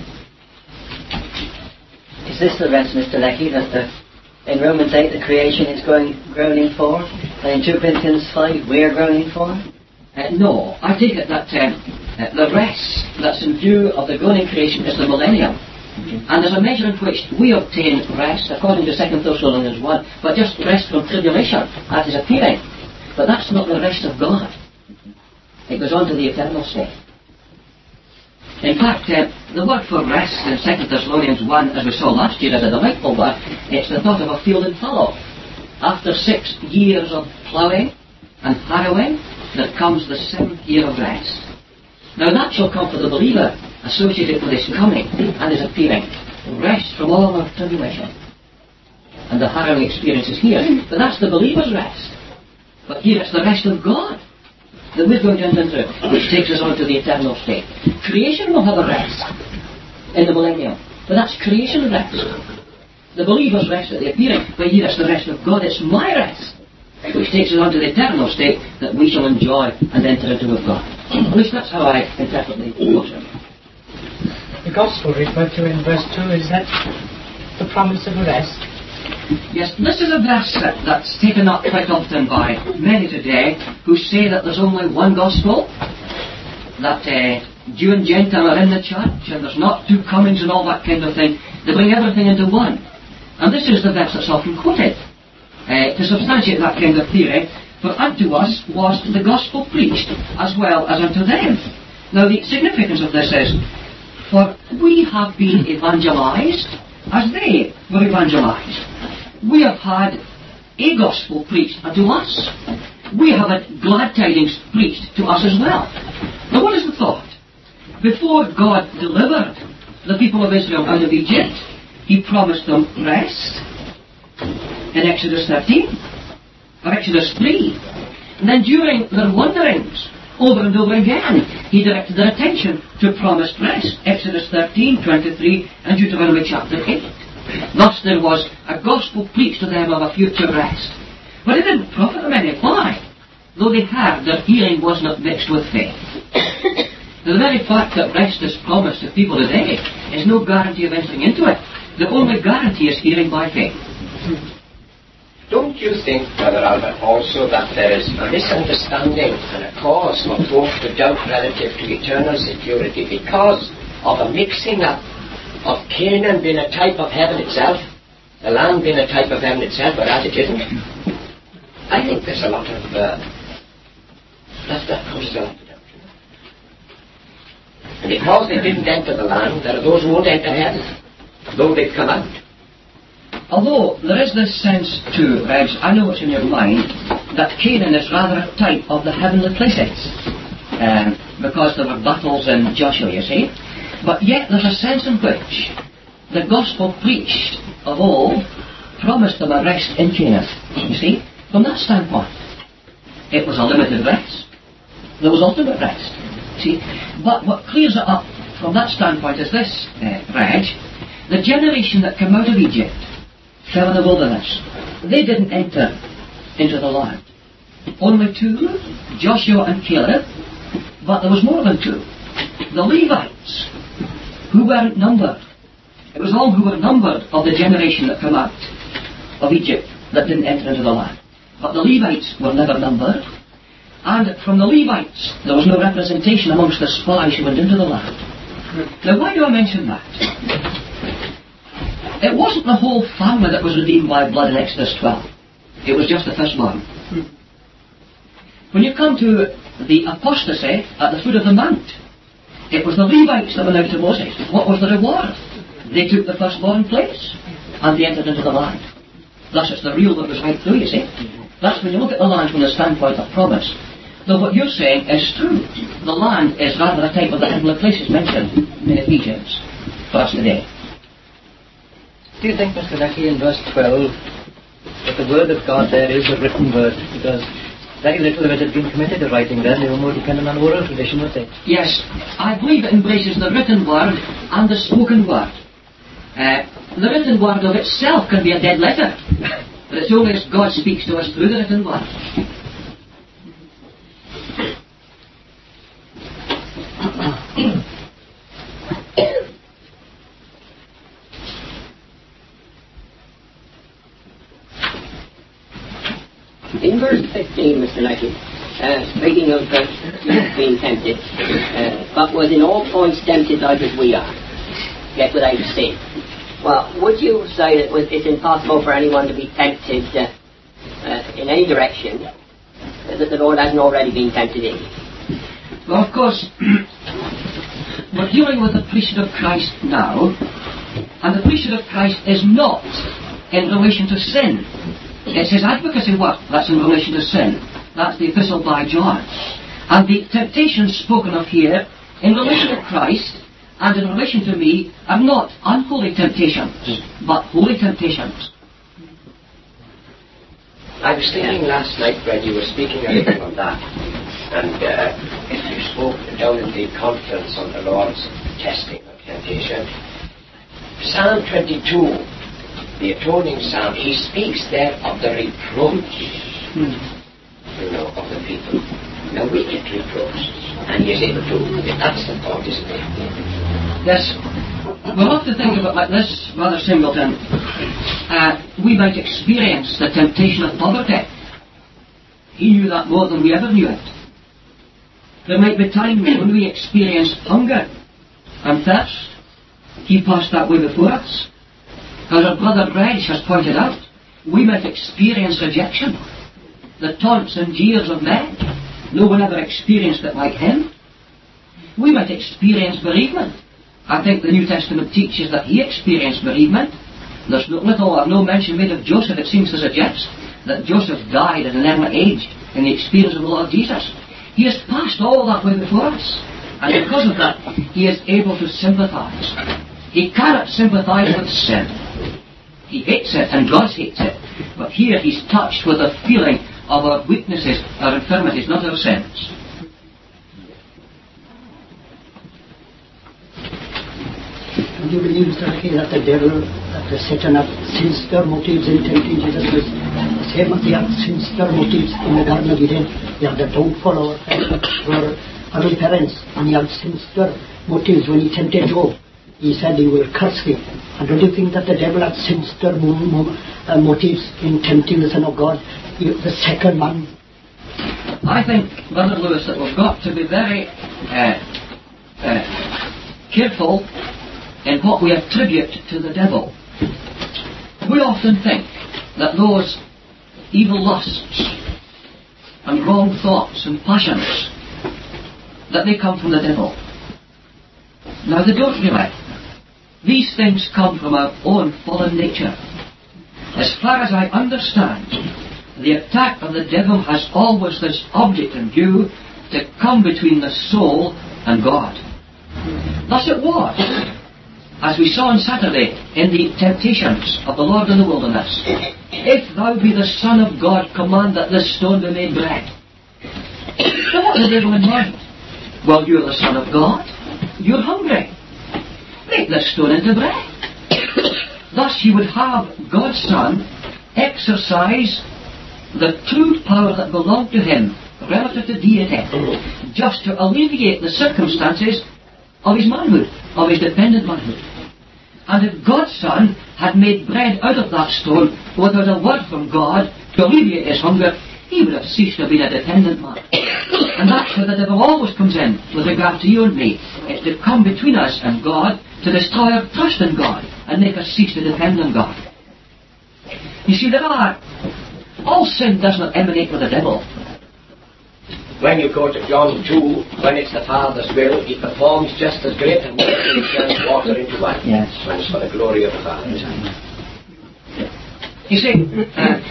Is this the rest, Mister Leckie, that the, in Romans eight the creation is growing, groaning for, and in two Corinthians five we're groaning for? Uh, no, I take it that uh, uh, the rest that's in view of the groaning creation is the millennium. Mm-hmm. And there's a measure in which we obtain rest, according to Second Thessalonians one, but just rest from tribulation, that is appearing. But that's not the rest of God. It goes on to the eternal state. In fact, uh, the word for rest in Second Thessalonians one, as we saw last year as a delightful word, it's the thought of a field in fallow. After six years of ploughing and harrowing, there comes the seventh year of rest. Now that shall come for the believer, associated with his coming and his appearing. Rest from all our tribulation. And the harrowing experience is here. But that's the believer's rest. But here it's the rest of God that we're going to enter into, which takes us on to the eternal state. Creation will have a rest in the millennium, but that's creation rest. The believer's rest at the appearing, but here it's the rest of God. It's my rest, which takes us on to the eternal state that we shall enjoy and enter into with God. At least that's how I interpret the portion. The gospel referred to in verse two, is that the promise of rest? Yes, this is a verse that, that's taken up quite often by many today who say that there's only one gospel, that uh, Jew and Gentile are in the church, and there's not two comings and all that kind of thing. They bring everything into one. And this is the verse that's often quoted uh, to substantiate that kind of theory. For unto us was the gospel preached, as well as unto them. Now the significance of this is, for we have been evangelized as they were evangelized. We have had a gospel preached unto us. We have had glad tidings preached to us as well. Now what is the thought? Before God delivered the people of Israel out of Egypt, He promised them rest in Exodus thirteen, or Exodus three. And then during their wanderings, over and over again, He directed their attention to promised rest, Exodus thirteen, twenty-three, and Deuteronomy chapter eight. Thus there was a gospel preached to them of a future rest. But it didn't profit them any. Why? Though they heard, their hearing was not mixed with faith. Now, the very fact that rest is promised to people today is no guarantee of entering into it. The only guarantee is hearing by faith. Don't you think, Brother Albert, also that there is a misunderstanding and a cause for folk to doubt relative to eternal security because of a mixing up of Canaan being a type of heaven itself, the land being a type of heaven itself, whereas it isn't? I think there's a lot of uh, that that causes a lot of doubt. And because they didn't enter the land, there are those who won't enter heaven, though they've come out. Although there is this sense too, Regs, I know what's in your mind, that Canaan is rather a type of the heavenly places, um, because there were battles in Joshua, you see. But yet there's a sense in which the gospel preached of old promised them a rest in Canaan. You see, from that standpoint, it was a limited rest. There was ultimate rest. See, but what clears it up from that standpoint is this, uh, Reg. The generation that came out of Egypt fell in the wilderness. They didn't enter into the land. Only two, Joshua and Caleb, but there was more than two. The Levites, who weren't numbered. It was all who were numbered of the generation that came out of Egypt that didn't enter into the land. But the Levites were never numbered. And from the Levites, there was no representation amongst the spies who went into the land. Now, why do I mention that? It wasn't the whole family that was redeemed by blood in Exodus twelve. It was just the firstborn. When you come to the apostasy at the foot of the mount, it was the Levites that went out to Moses. What was the reward? They took the firstborn place, and they entered into the land. Thus it's the real that was right through, you see. That's when you look at the land from the standpoint of promise. Though what you're saying is true. The land is rather a type of the heavenly places mentioned in Ephesians for us today. Do you think, Mister Leckie, in verse twelve, that the word of God there is a written word? Because very little of it had been committed to writing then. They were more dependent on oral tradition, weren't they? Yes, I believe it embraces the written word and the spoken word. Uh, the written word of itself can be a dead letter, but it's only as God speaks to us through the written word. In verse fifteen, Mister Leckie, uh, speaking of uh, being tempted, uh, but was in all points tempted like as we are, yet without sin. Well, would you say that it's impossible for anyone to be tempted uh, uh, in any direction uh, that the Lord hasn't already been tempted in? Well, of course, we're dealing with the priesthood of Christ now, and the priesthood of Christ is not in relation to sin. It's his advocacy work that's in relation to sin. That's the epistle by John. And the temptations spoken of here, in relation to Christ and in relation to me, are not unholy temptations, but holy temptations. I was thinking last night when you were speaking a little on that, and uh, you spoke down in the conference on the Lord's testing of temptation. Psalm twenty-two, the atoning psalm, he speaks there of the reproach, hmm. you know, of the people. Now we get reproached, and he is able to, that's the thought, isn't it? Yes. We'll have to think of it like this, Brother Singleton. Uh, we might experience the temptation of poverty. He knew that more than we ever knew it. There might be times when we experience hunger and thirst. He passed that way before us. As our brother Reg has pointed out, we might experience rejection, the taunts and jeers of men. No one ever experienced it like him. We might experience bereavement. I think the New Testament teaches that he experienced bereavement. There's no little or no mention made of Joseph, it seems to suggest, that Joseph died at an early age in the experience of the Lord Jesus. He has passed all that way before us. And because of that, he is able to sympathize. He cannot sympathize with sin. He hates it, and God hates it. But here he's touched with a feeling of our weaknesses, our infirmities, not our sins. Do you believe, Mister Leckie, that the devil, that the Satan had sinister motives in tempting Jesus Christ? The same as he had sinister motives in the Garden of Eden. He had the downfall of our early parents, and he had sinister motives when he tempted Job. He said he will curse him. And don't you think that the devil had sinister mo- mo- uh, motives in tempting the Son of God, the second man? I think, Brother Lewis, that we've got to be very uh, uh, careful in what we attribute to the devil. We often think that those evil lusts and wrong thoughts and passions, that they come from the devil. Now they don't really. These things come from our own fallen nature. As far as I understand, the attack of the devil has always this object in view, to come between the soul and God. Thus it was as we saw on Saturday in the temptations of the Lord in the wilderness, if thou be the Son of God, command that this stone be made bread. Now what had the devil in mind? Well, you're the Son of God. You're hungry. Make this stone into bread. Thus he would have God's Son exercise the true power that belonged to him relative to deity, just to alleviate the circumstances of his manhood, of his dependent manhood. And if God's Son had made bread out of that stone without a word from God to alleviate his hunger, he would have ceased to be a dependent man. And that's where the devil always comes in with regard to you and me. It's to come between us and God, to destroy our trust in God and make us cease to depend on God. You see, there are... all sin does not emanate with the devil. When you go to John two, when it's the Father's will, he performs just as great a miracle as turns water into wine. Yes. When it's for the glory of the Father. You see, uh,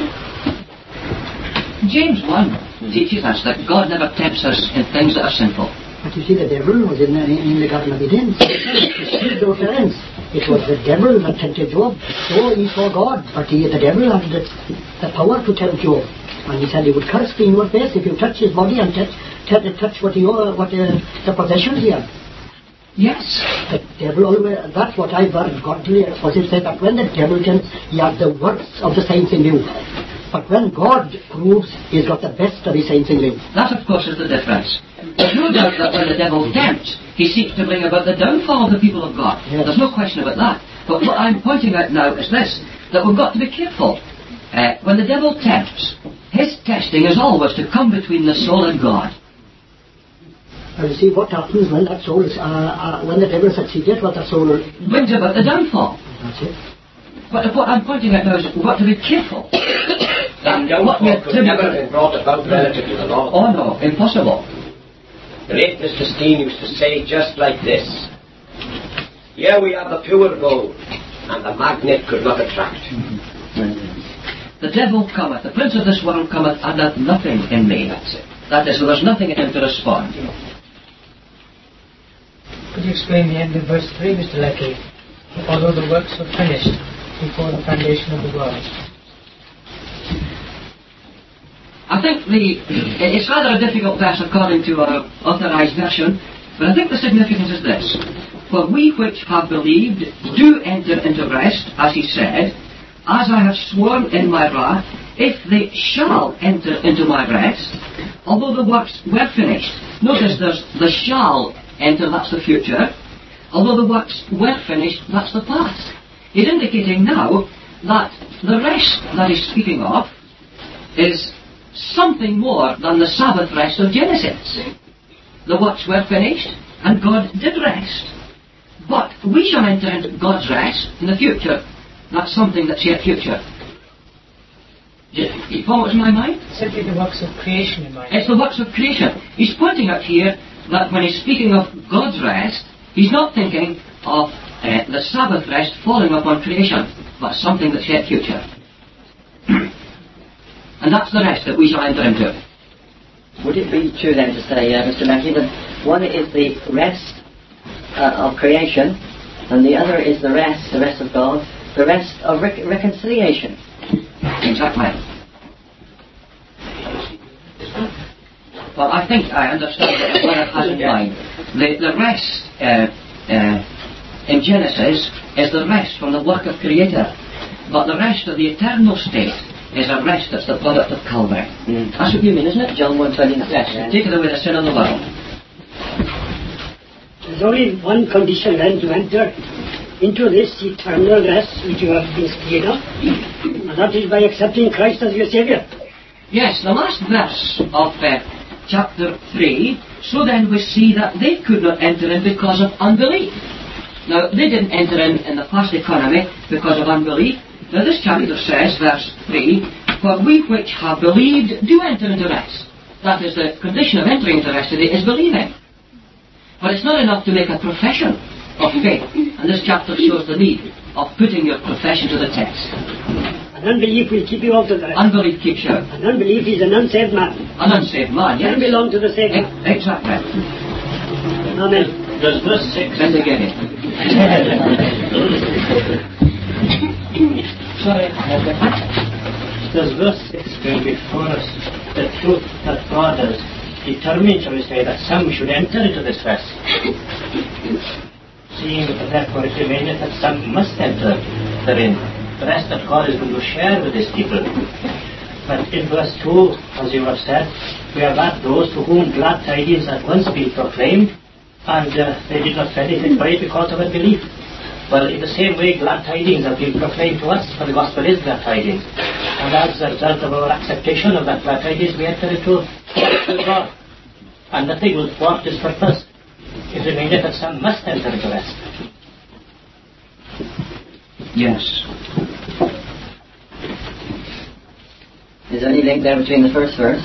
James one teaches us that God never tempts us in things that are sinful. But you see, the devil was in the, in the Garden of Eden. Those times. It was the devil that tempted Job. So he saw God, but he, the devil had the, the power to tempt Job. And he said he would curse in your face if you touch his body and touch, touch, touch what, you, what uh, the possessions he had. Yes. The devil always, that's what I've heard godly exposition say, that when the devil can, he has the worst of the saints in you. But when God proves he's got the best of his saints in you. That, of course, is the difference. There's no doubt that when the devil tempts, he seeks to bring about the downfall of the people of God. Yes. There's no question about that. But what I'm pointing out now is this, that we've got to be careful. Uh, when the devil tempts, his testing is always to come between the soul and God. And you see what happens when that soul is, uh, uh, when the devil succeeded, what the soul brings about the downfall. That's it. But what I'm pointing out now is we've got to be careful. That downfall could never have been brought about relative to the Lord. Oh no, impossible. The late Mister Steen used to say just like this: here we have the pure gold, and the magnet could not attract. The devil cometh, the prince of this world cometh, and hath nothing in me. That's it. That is, so there's nothing in him to respond. Could you explain the end of verse three, Mister Leckie? Although the works were finished before the foundation of the world. I think the it's rather a difficult verse according to our authorized version, but I think the significance is this: for we which have believed do enter into rest, as he said, as I have sworn in my wrath, if they shall enter into my rest, although the works were finished. Notice there's the shall enter, that's the future. Although the works were finished, that's the past. He's indicating now that the rest that he's speaking of is something more than the Sabbath rest of Genesis. The works were finished, and God did rest. But we shall enter into God's rest in the future. That's something that's yet future. You follow what's in my mind? Simply the works of creation in mind. It's the works of creation. He's pointing out here that when he's speaking of God's rest, he's not thinking of uh, the Sabbath rest falling upon creation, but something that's yet future. And that's the rest that we shall enter into. Would it be true then to say, uh, Mister Mackey, that one is the rest uh, of creation, and the other is the rest, the rest of God, the rest of rec- reconciliation? Exactly. Well, I think I understand what it has in mind. The, the rest uh, uh, in Genesis is the rest from the work of Creator, but the rest of the eternal state is a rest that's the product of Calvary. Mm. That's what you mean, isn't it? John one twenty-nine. Yes, Yeah. take it away the sin of the world. There's only one condition then to enter into this eternal rest which you have been cleared of, and that is by accepting Christ as your Saviour. Yes, the last verse of uh, chapter three, so then we see that they could not enter in because of unbelief. Now, they didn't enter in in the past economy because of unbelief. Now, this chapter says, verse three, for we which have believed do enter into rest. That is, the condition of entering into rest today is believing. But it's not enough to make a profession of faith. And this chapter shows the need of putting your profession to the test. And unbelief will keep you out of the rest. Unbelief keeps you out. And unbelief is an unsaved man. An unsaved man, yes. Doesn't belong to the saved man. E- exactly. Amen. Does verse six... Then they get it. Sorry. Does verse six bring before us the truth that God has determined, shall we say, that some should enter into this rest? Seeing that therefore it remaineth that some must enter therein, the rest that God is going to share with his people. But in verse two, as you have said, we have had those to whom glad tidings had once been proclaimed, and uh, they did not benefit by it because of unbelief. Well, in the same way, glad tidings have been proclaimed to us, for the gospel is glad tidings. And as a result of our acceptation of that glad tidings, we enter into God. And nothing will thwart this purpose. It remaineth that some must enter into rest. Yes. Is there any link there between the first verse?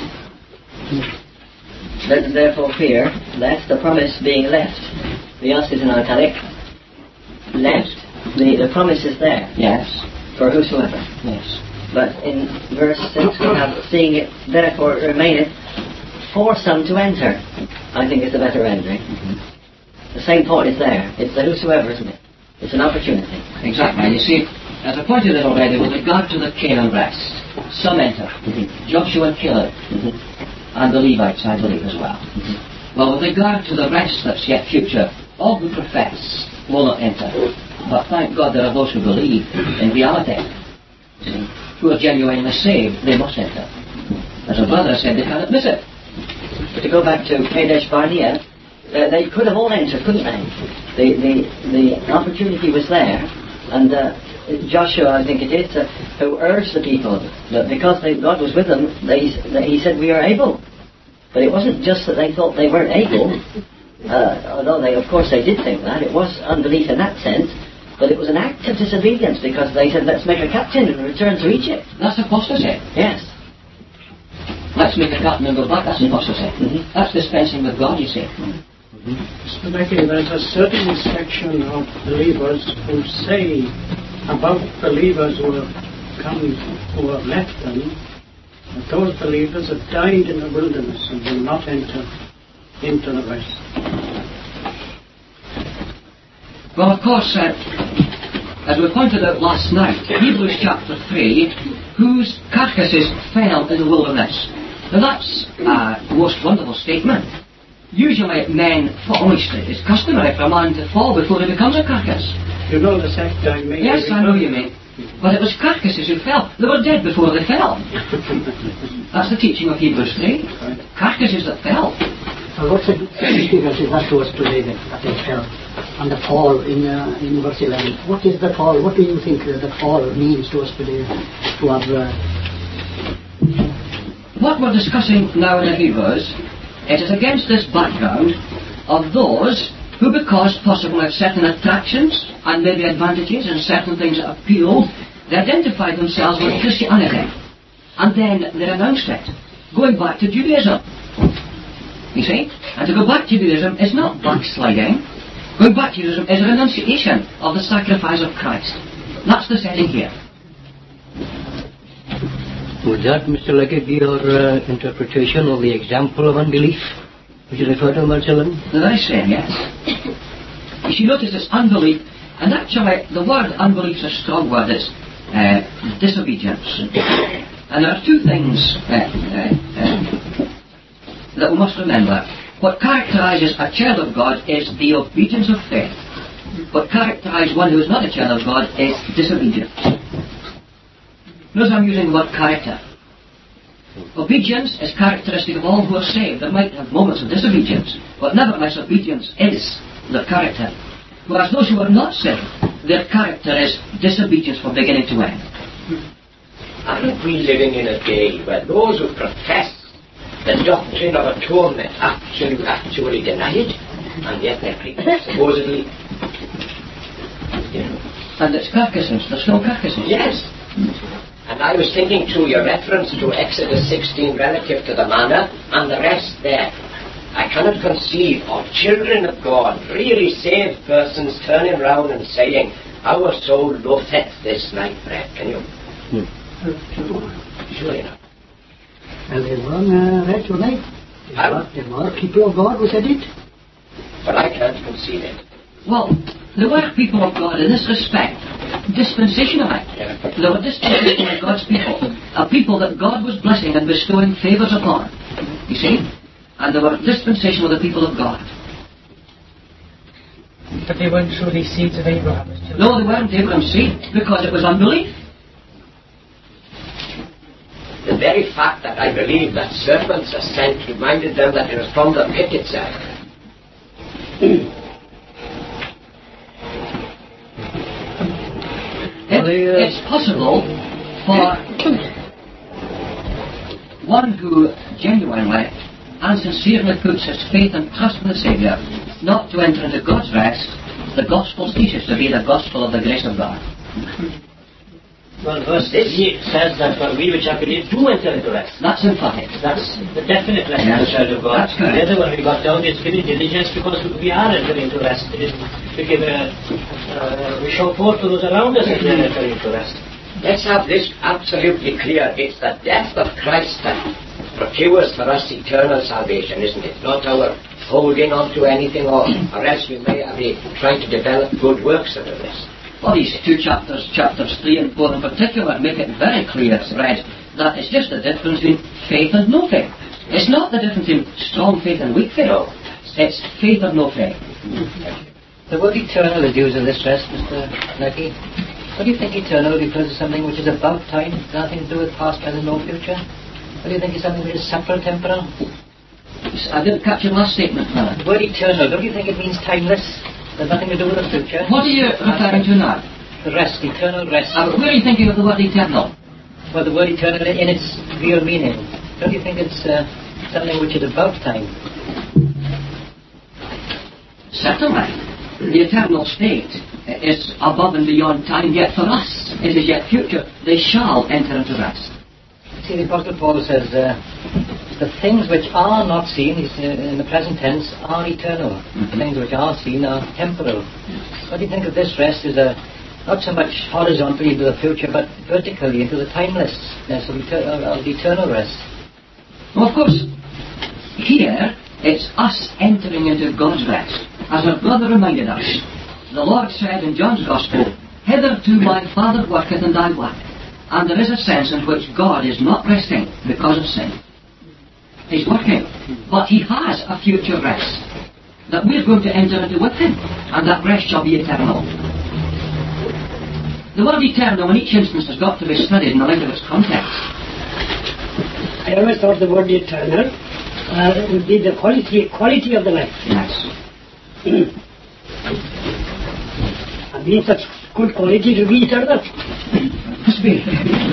Let us therefore fear, lest the promise being left, the us is in italic, left, the, the promise is there. Yes. For whosoever. Yes. But in verse six we have, seeing it therefore remaineth for some to enter. I think it's a better rendering. Mm-hmm. The same thought is there. It's the whosoever, isn't it? It's an opportunity. Exactly. And you see, as I pointed out already, with regard to the Canaan rest, some enter. Mm-hmm. Joshua and Caleb. Mm-hmm. And the Levites, I believe, as well. Mm-hmm. Well, with regard to the rest that's yet future, all who profess will not enter. But thank God there are those who believe in reality, who are genuinely saved. They must enter. As a brother said, they cannot miss it. But to go back to Kadesh Barnea, uh, they could have all entered, couldn't they? The the, the opportunity was there, and uh, Joshua, I think it is, uh, who urged the people that because they, God was with them, they, that he said, we are able. But it wasn't just that they thought they weren't able, uh, although they, of course, they did think that. It was unbelief in that sense, but it was an act of disobedience because they said, let's make a captain and return to Egypt. That's apostasy. Yes. Let's make a captain and go back. That's apostasy. Mm-hmm. That's dispensing with God, you see. Mm-hmm. Mister Mackey, there's a certain section of believers who say about believers who have come, who have left them, that those believers have died in the wilderness and will not enter into the rest. Well, of course, uh, as we pointed out last night, Hebrews chapter three, whose carcasses fell in the wilderness. Now that's a most wonderful statement. Usually men fall. It's customary for a man to fall before he becomes a carcass. You know the sect I made? Yes, I know you mean. But it was carcasses who fell. They were dead before they fell. That's the teaching of Hebrews three. Carcasses that fell. Uh, what's the significance is that to us today that, that they fell? And the fall in, uh, in verse eleven. What is the fall? What do you think uh, the fall means to us today? To have, uh... What we're discussing now in the Hebrews, it is against this background of those who, because possible have certain attractions and maybe advantages and certain things that appeal, they identify themselves with Christianity. And then they renounced it, going back to Judaism. You see? And to go back to Judaism is not backsliding. Going back to Judaism is a renunciation of the sacrifice of Christ. That's the setting here. Would that, Mister Leggett, be your uh, interpretation of the example of unbelief, which you refer to in verse eleven? The very same, yes. You should notice this unbelief, and actually the word unbelief is a strong word, it's uh, disobedience. And there are two things uh, uh, uh, that we must remember. What characterizes a child of God is the obedience of faith. What characterizes one who is not a child of God is disobedience. Notice I'm using the word character. Obedience is characteristic of all who are saved. They might have moments of disobedience, but nevertheless obedience is their character. Whereas those who are not saved, their character is disobedience from beginning to end. Aren't we living in a day where those who profess the doctrine of atonement actually, actually deny it, and yet they're supposedly, you know. And it's carcasses, there's no carcasses. Yes. And I was thinking through your reference to Exodus sixteen relative to the manna and the rest there. I cannot conceive of children of God, really saved persons, turning round and saying, our soul loatheth this night bread. Can you? Hmm. Surely not. Well, they were uh, right tonight. They were, they were people of God who said it. but I can't conceive it. Well, there were people of God in this respect, dispensationally. There were dispensational of God's people, a people that God was blessing and bestowing favours upon. You see? And there were dispensational of the people of God. But they weren't truly seeds of Abraham. No, they weren't Abraham's seed, because it was unbelief. The very fact that I believe that serpents are sent reminded them that it was from the pit itself. It, it's possible for one who genuinely and sincerely puts his faith and trust in the Saviour not to enter into God's rest. The gospel ceases to be the gospel of the grace of God. Well, verse eight says that for we which have believed do enter into rest. That's emphatic. That's the definite rest Yes, of the child of God. that's correct. The other one we got down is giving diligence because we are entering into rest. It is, we, give a, uh, we show forth to those around us that we are entering into rest. Let's have this absolutely clear. It's the death of Christ that procures for us eternal salvation, isn't it? Not our holding on to anything, or, or else we may be trying to develop good works out of this. Well, these two chapters, chapters three and four in particular, make it very clear, Fred, that it's just the difference between faith and no faith. It's not the difference between strong faith and weak faith. No. It's faith or no faith. The word eternal is used in this rest, Mister Leckie. What do you think eternal refers to something which is above time, nothing to do with past, present, no future? What do you think is something which is temporal, temporal? I didn't catch your last statement, Father. The word eternal, don't you think it means timeless? There's nothing to do with the future? What are you referring to now? The rest, eternal rest. Uh, where are you thinking of the word eternal? Well, the word eternal in its real meaning. Don't you think it's uh, something which is above time? Certainly. The eternal state is above and beyond time, yet for us it is yet future. They shall enter into rest. See, the Apostle Paul says, uh, the things which are not seen, he's, uh, in the present tense, are eternal. Mm-hmm. The things which are seen are temporal. What do you think of this rest is a, not so much horizontally into the future, but vertically into the timelessness of, eter- of the eternal rest? Well, of course, here it's us entering into God's rest. As our brother reminded us, the Lord said in John's Gospel, "Hitherto my Father worketh and I work." And there is a sense in which God is not resting because of sin. He's working, but He has a future rest that we're going to enter into with Him, and that rest shall be eternal. The word eternal in each instance has got to be studied in the light of its context. I always thought the word eternal uh, would be the quality quality of the life. Yes. And being such good quality to be eternal. Must be.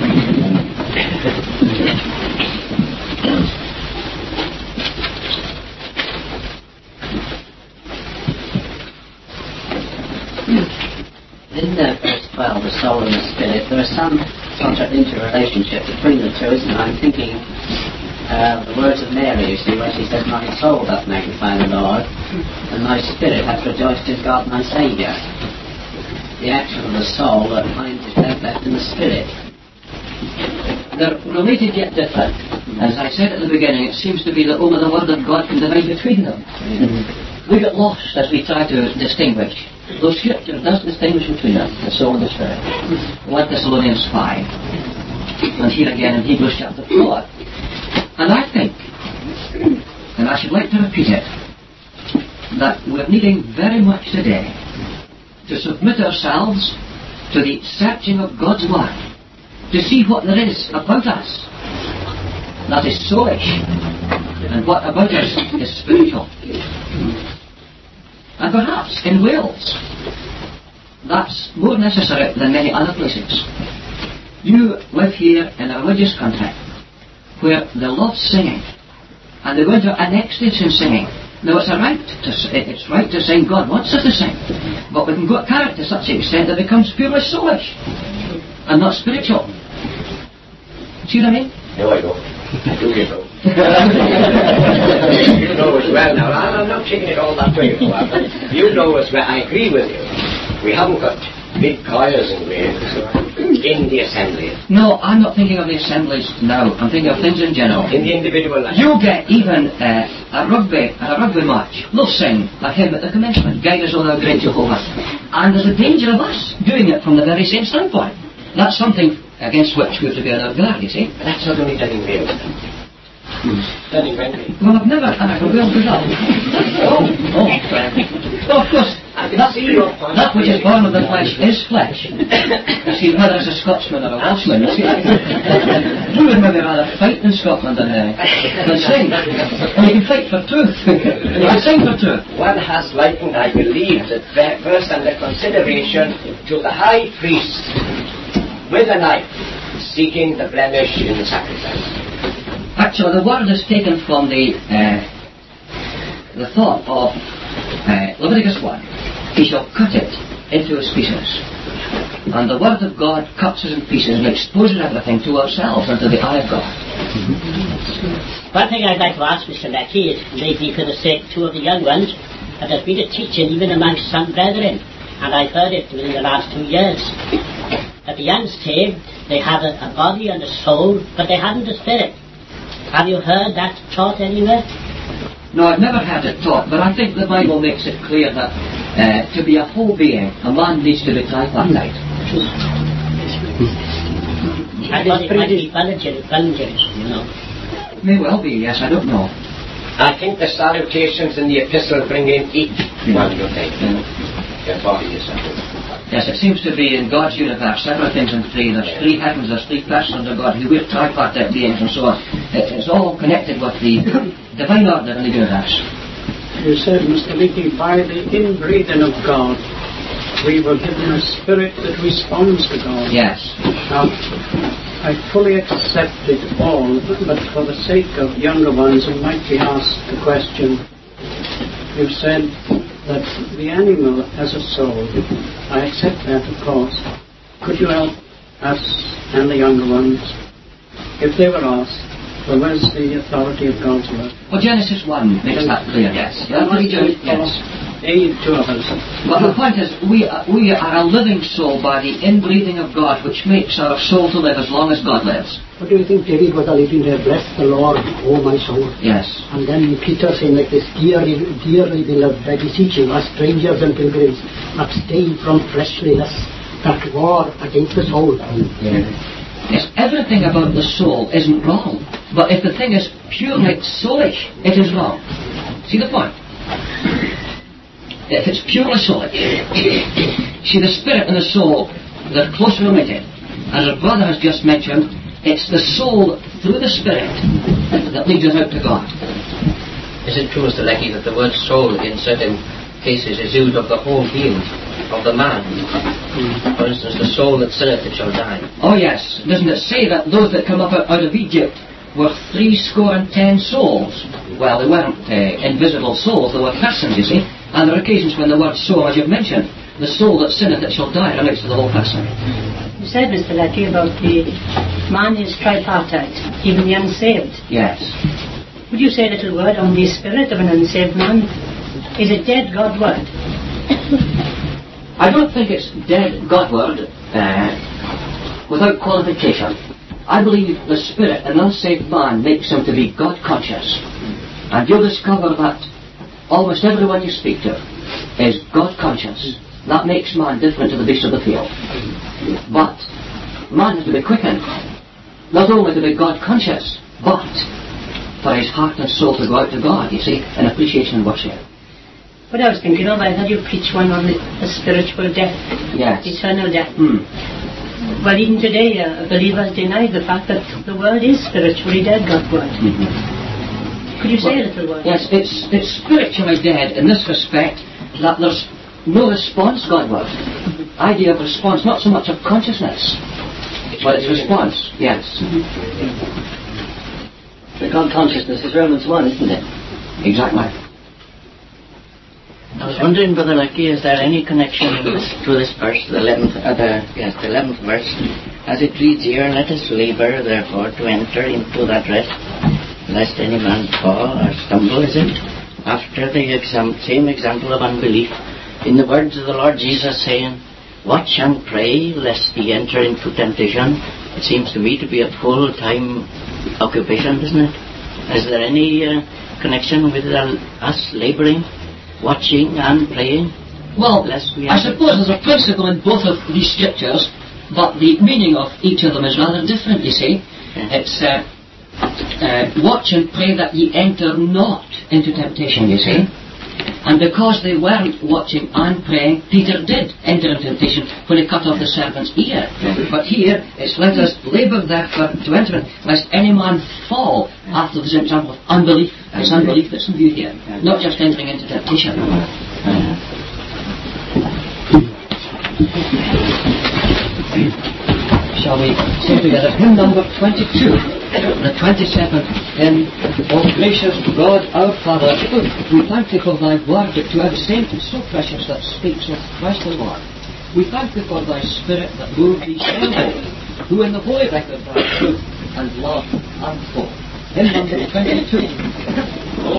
In uh, verse twelve, the soul and the spirit, there is some sort of interrelationship between the two, isn't there? I'm thinking uh, the words of Mary, you see, where she says, "My soul doth magnify the Lord, and my spirit hath rejoiced in God my Saviour." The action of the soul that finds itself left in the spirit. They're related yet different. As I said at the beginning, it seems to be that only the Word of God can divide between them. Mm-hmm. We get lost as we try to distinguish. Though Scripture does distinguish between them, the soul and the spirit. First Thessalonians five. And here again in Hebrews chapter four. And I think, and I should like to repeat it, that we're needing very much today to submit ourselves to the searching of God's Word, to see what there is about us that is soulish, and what about us is spiritual. And perhaps in Wales, that's more necessary than many other places. You live here in a religious country where they love singing, and they go into an ecstasy in singing. Now it's a right to it's right to sing. God wants us to sing, but we can go carry it to such an extent that it becomes purely soulish and not spiritual. See what I mean? No, I don't. I do, you know. You know as well now. I'm not taking it all that way, you know. You know as well. I agree with you. We haven't got big choirs in Wales. in the assembly. No, I'm not thinking of the assemblies now. I'm thinking of things in general. In the individual life. You get even uh, a rugby at a rugby match. They'll sing a hymn at the commencement. Guide us, O thou great Jehovah. And there's a danger of us doing it from the very same standpoint. That's something against which we have to be on our guard, you see. That's not only done in Wales. Done in Wembley. Well, I've never had a real good up. Oh, oh. Well, of course, that, that which is born of the flesh is flesh. You see, whether it's a Scotsman or a Welshman, you see. You would maybe rather fight in Scotland than, uh, than sing. And you can fight for truth. And you can sing for truth. One has likened, I believe, the verse under consideration to the high priest with a knife seeking the blemish in the sacrifice. Actually, the word is taken from the uh, the thought of uh, Leviticus one. He shall cut it into his pieces. And the word of God cuts us in pieces and exposes everything to ourselves and to the eye of God. One thing I'd like to ask Mister Leckie is maybe for the sake two of the young ones, that there's been a teaching even amongst some brethren, and I've heard it within the last two years, that the unsaved, they have a, a body and a soul, but they haven't a spirit. Have you heard that taught anywhere? No, I've never had it taught, but I think the Bible makes it clear that uh, to be a whole being, a man needs to be tripartite. I thought it might be voluntary, you know. May well be, yes, I don't know. I think the salutations in the epistle bring in each one, don't they? Their body is something. Yes, it seems to be in God's universe, several things in three. There's three heavens, there's three persons of God, who we're tripartite beings and so on. It, it's all connected with the divine order in the universe. You said, Mister Leakey, by the inbreathing of God, we were given a spirit that responds to God. Yes. Now, I fully accept it all, but for the sake of younger ones who might be asked the question, you've said that the animal has a soul. I accept that, of course. Could you help us and the younger ones, if they were asked, well, where's the authority of God's word? Well, Genesis one makes that clear, yes. Yeah, yes. Aid to others. Well, the point is, we are, we are a living soul by the inbreathing of God, which makes our soul to live as long as God lives. What do you think David was alluding to? Bless the Lord, O my soul. Yes. And then Peter saying like this, dearly, dearly beloved, I beseech you, as strangers and pilgrims, abstain from fleshly lusts that war against the soul. Yeah. Yes, everything about the soul isn't wrong, but if the thing is purely soulish, it is wrong. See the point? If it's purely soulish, see, the spirit and the soul, they're closely related. As our brother has just mentioned, it's the soul through the spirit that leads us out to God. Is it true, Mister Leckie, that the word soul in certain cases is used of the whole being of the man? For instance, the soul that sinneth, it shall die. Oh yes, doesn't it say that those that come up out of Egypt were three score and ten souls? Well, they weren't uh, invisible souls, they were persons, you see. And there are occasions when the word soul, as you've mentioned, the soul that sinneth, it shall die, relates to the whole person. You said, Mister Leckie, about the man is tripartite, even the unsaved. Yes. Would you say a little word on the spirit of an unsaved man? Is it dead God word? I don't think it's dead God word uh, without qualification. I believe the spirit in an unsaved man makes him to be God conscious. And you'll discover that almost everyone you speak to is God conscious. That makes man different to the beast of the field. But man has to be quickened, not only to be God conscious, but for his heart and soul to go out to God, you see, in appreciation and worship. What I was thinking of, I heard you preach one on the, the spiritual death, yes. Eternal death. Mm. Well, even today, uh, believers deny the fact that the world is spiritually dead, God's word. Mm-hmm. Could you say well, a little word? Yes, it's, it's spiritually dead in this respect that there's no response, God word. Idea of response, not so much of consciousness, but it's response, yes. The God consciousness is Romans one, isn't it? Exactly. I was wondering, Brother Leckie, is there any connection with, to this verse, the eleventh, uh, the, yes, the eleventh verse, as it reads here, let us labour, therefore, to enter into that rest, lest any man fall or stumble, is it? After the exam- same example of unbelief, in the words of the Lord Jesus saying, watch and pray lest ye enter into temptation. It seems to me to be a full-time occupation, doesn't it? Is there any uh, connection with uh, us labouring, watching and praying? Well, lest we I suppose there's a principle in both of these scriptures, but the meaning of each of them is rather different, you see. Yeah. It's uh, uh, watch and pray that ye enter not into temptation, you see. And because they weren't watching and praying, Peter did enter into temptation when he cut off the serpent's ear. But here, it's let us labour therefore to enter it, lest any man fall after this example of unbelief. It's unbelief that's in view here, not just entering into temptation. Shall we sing together hymn number twenty-two, the twenty-second hymn? O gracious God, our Father, we thank Thee for Thy word to have saint so precious that speaks of Christ the Lord. We thank Thee for Thy Spirit that moved Thee so holy, who in the holy record Thy truth and love and hope. Hymn number twenty-two.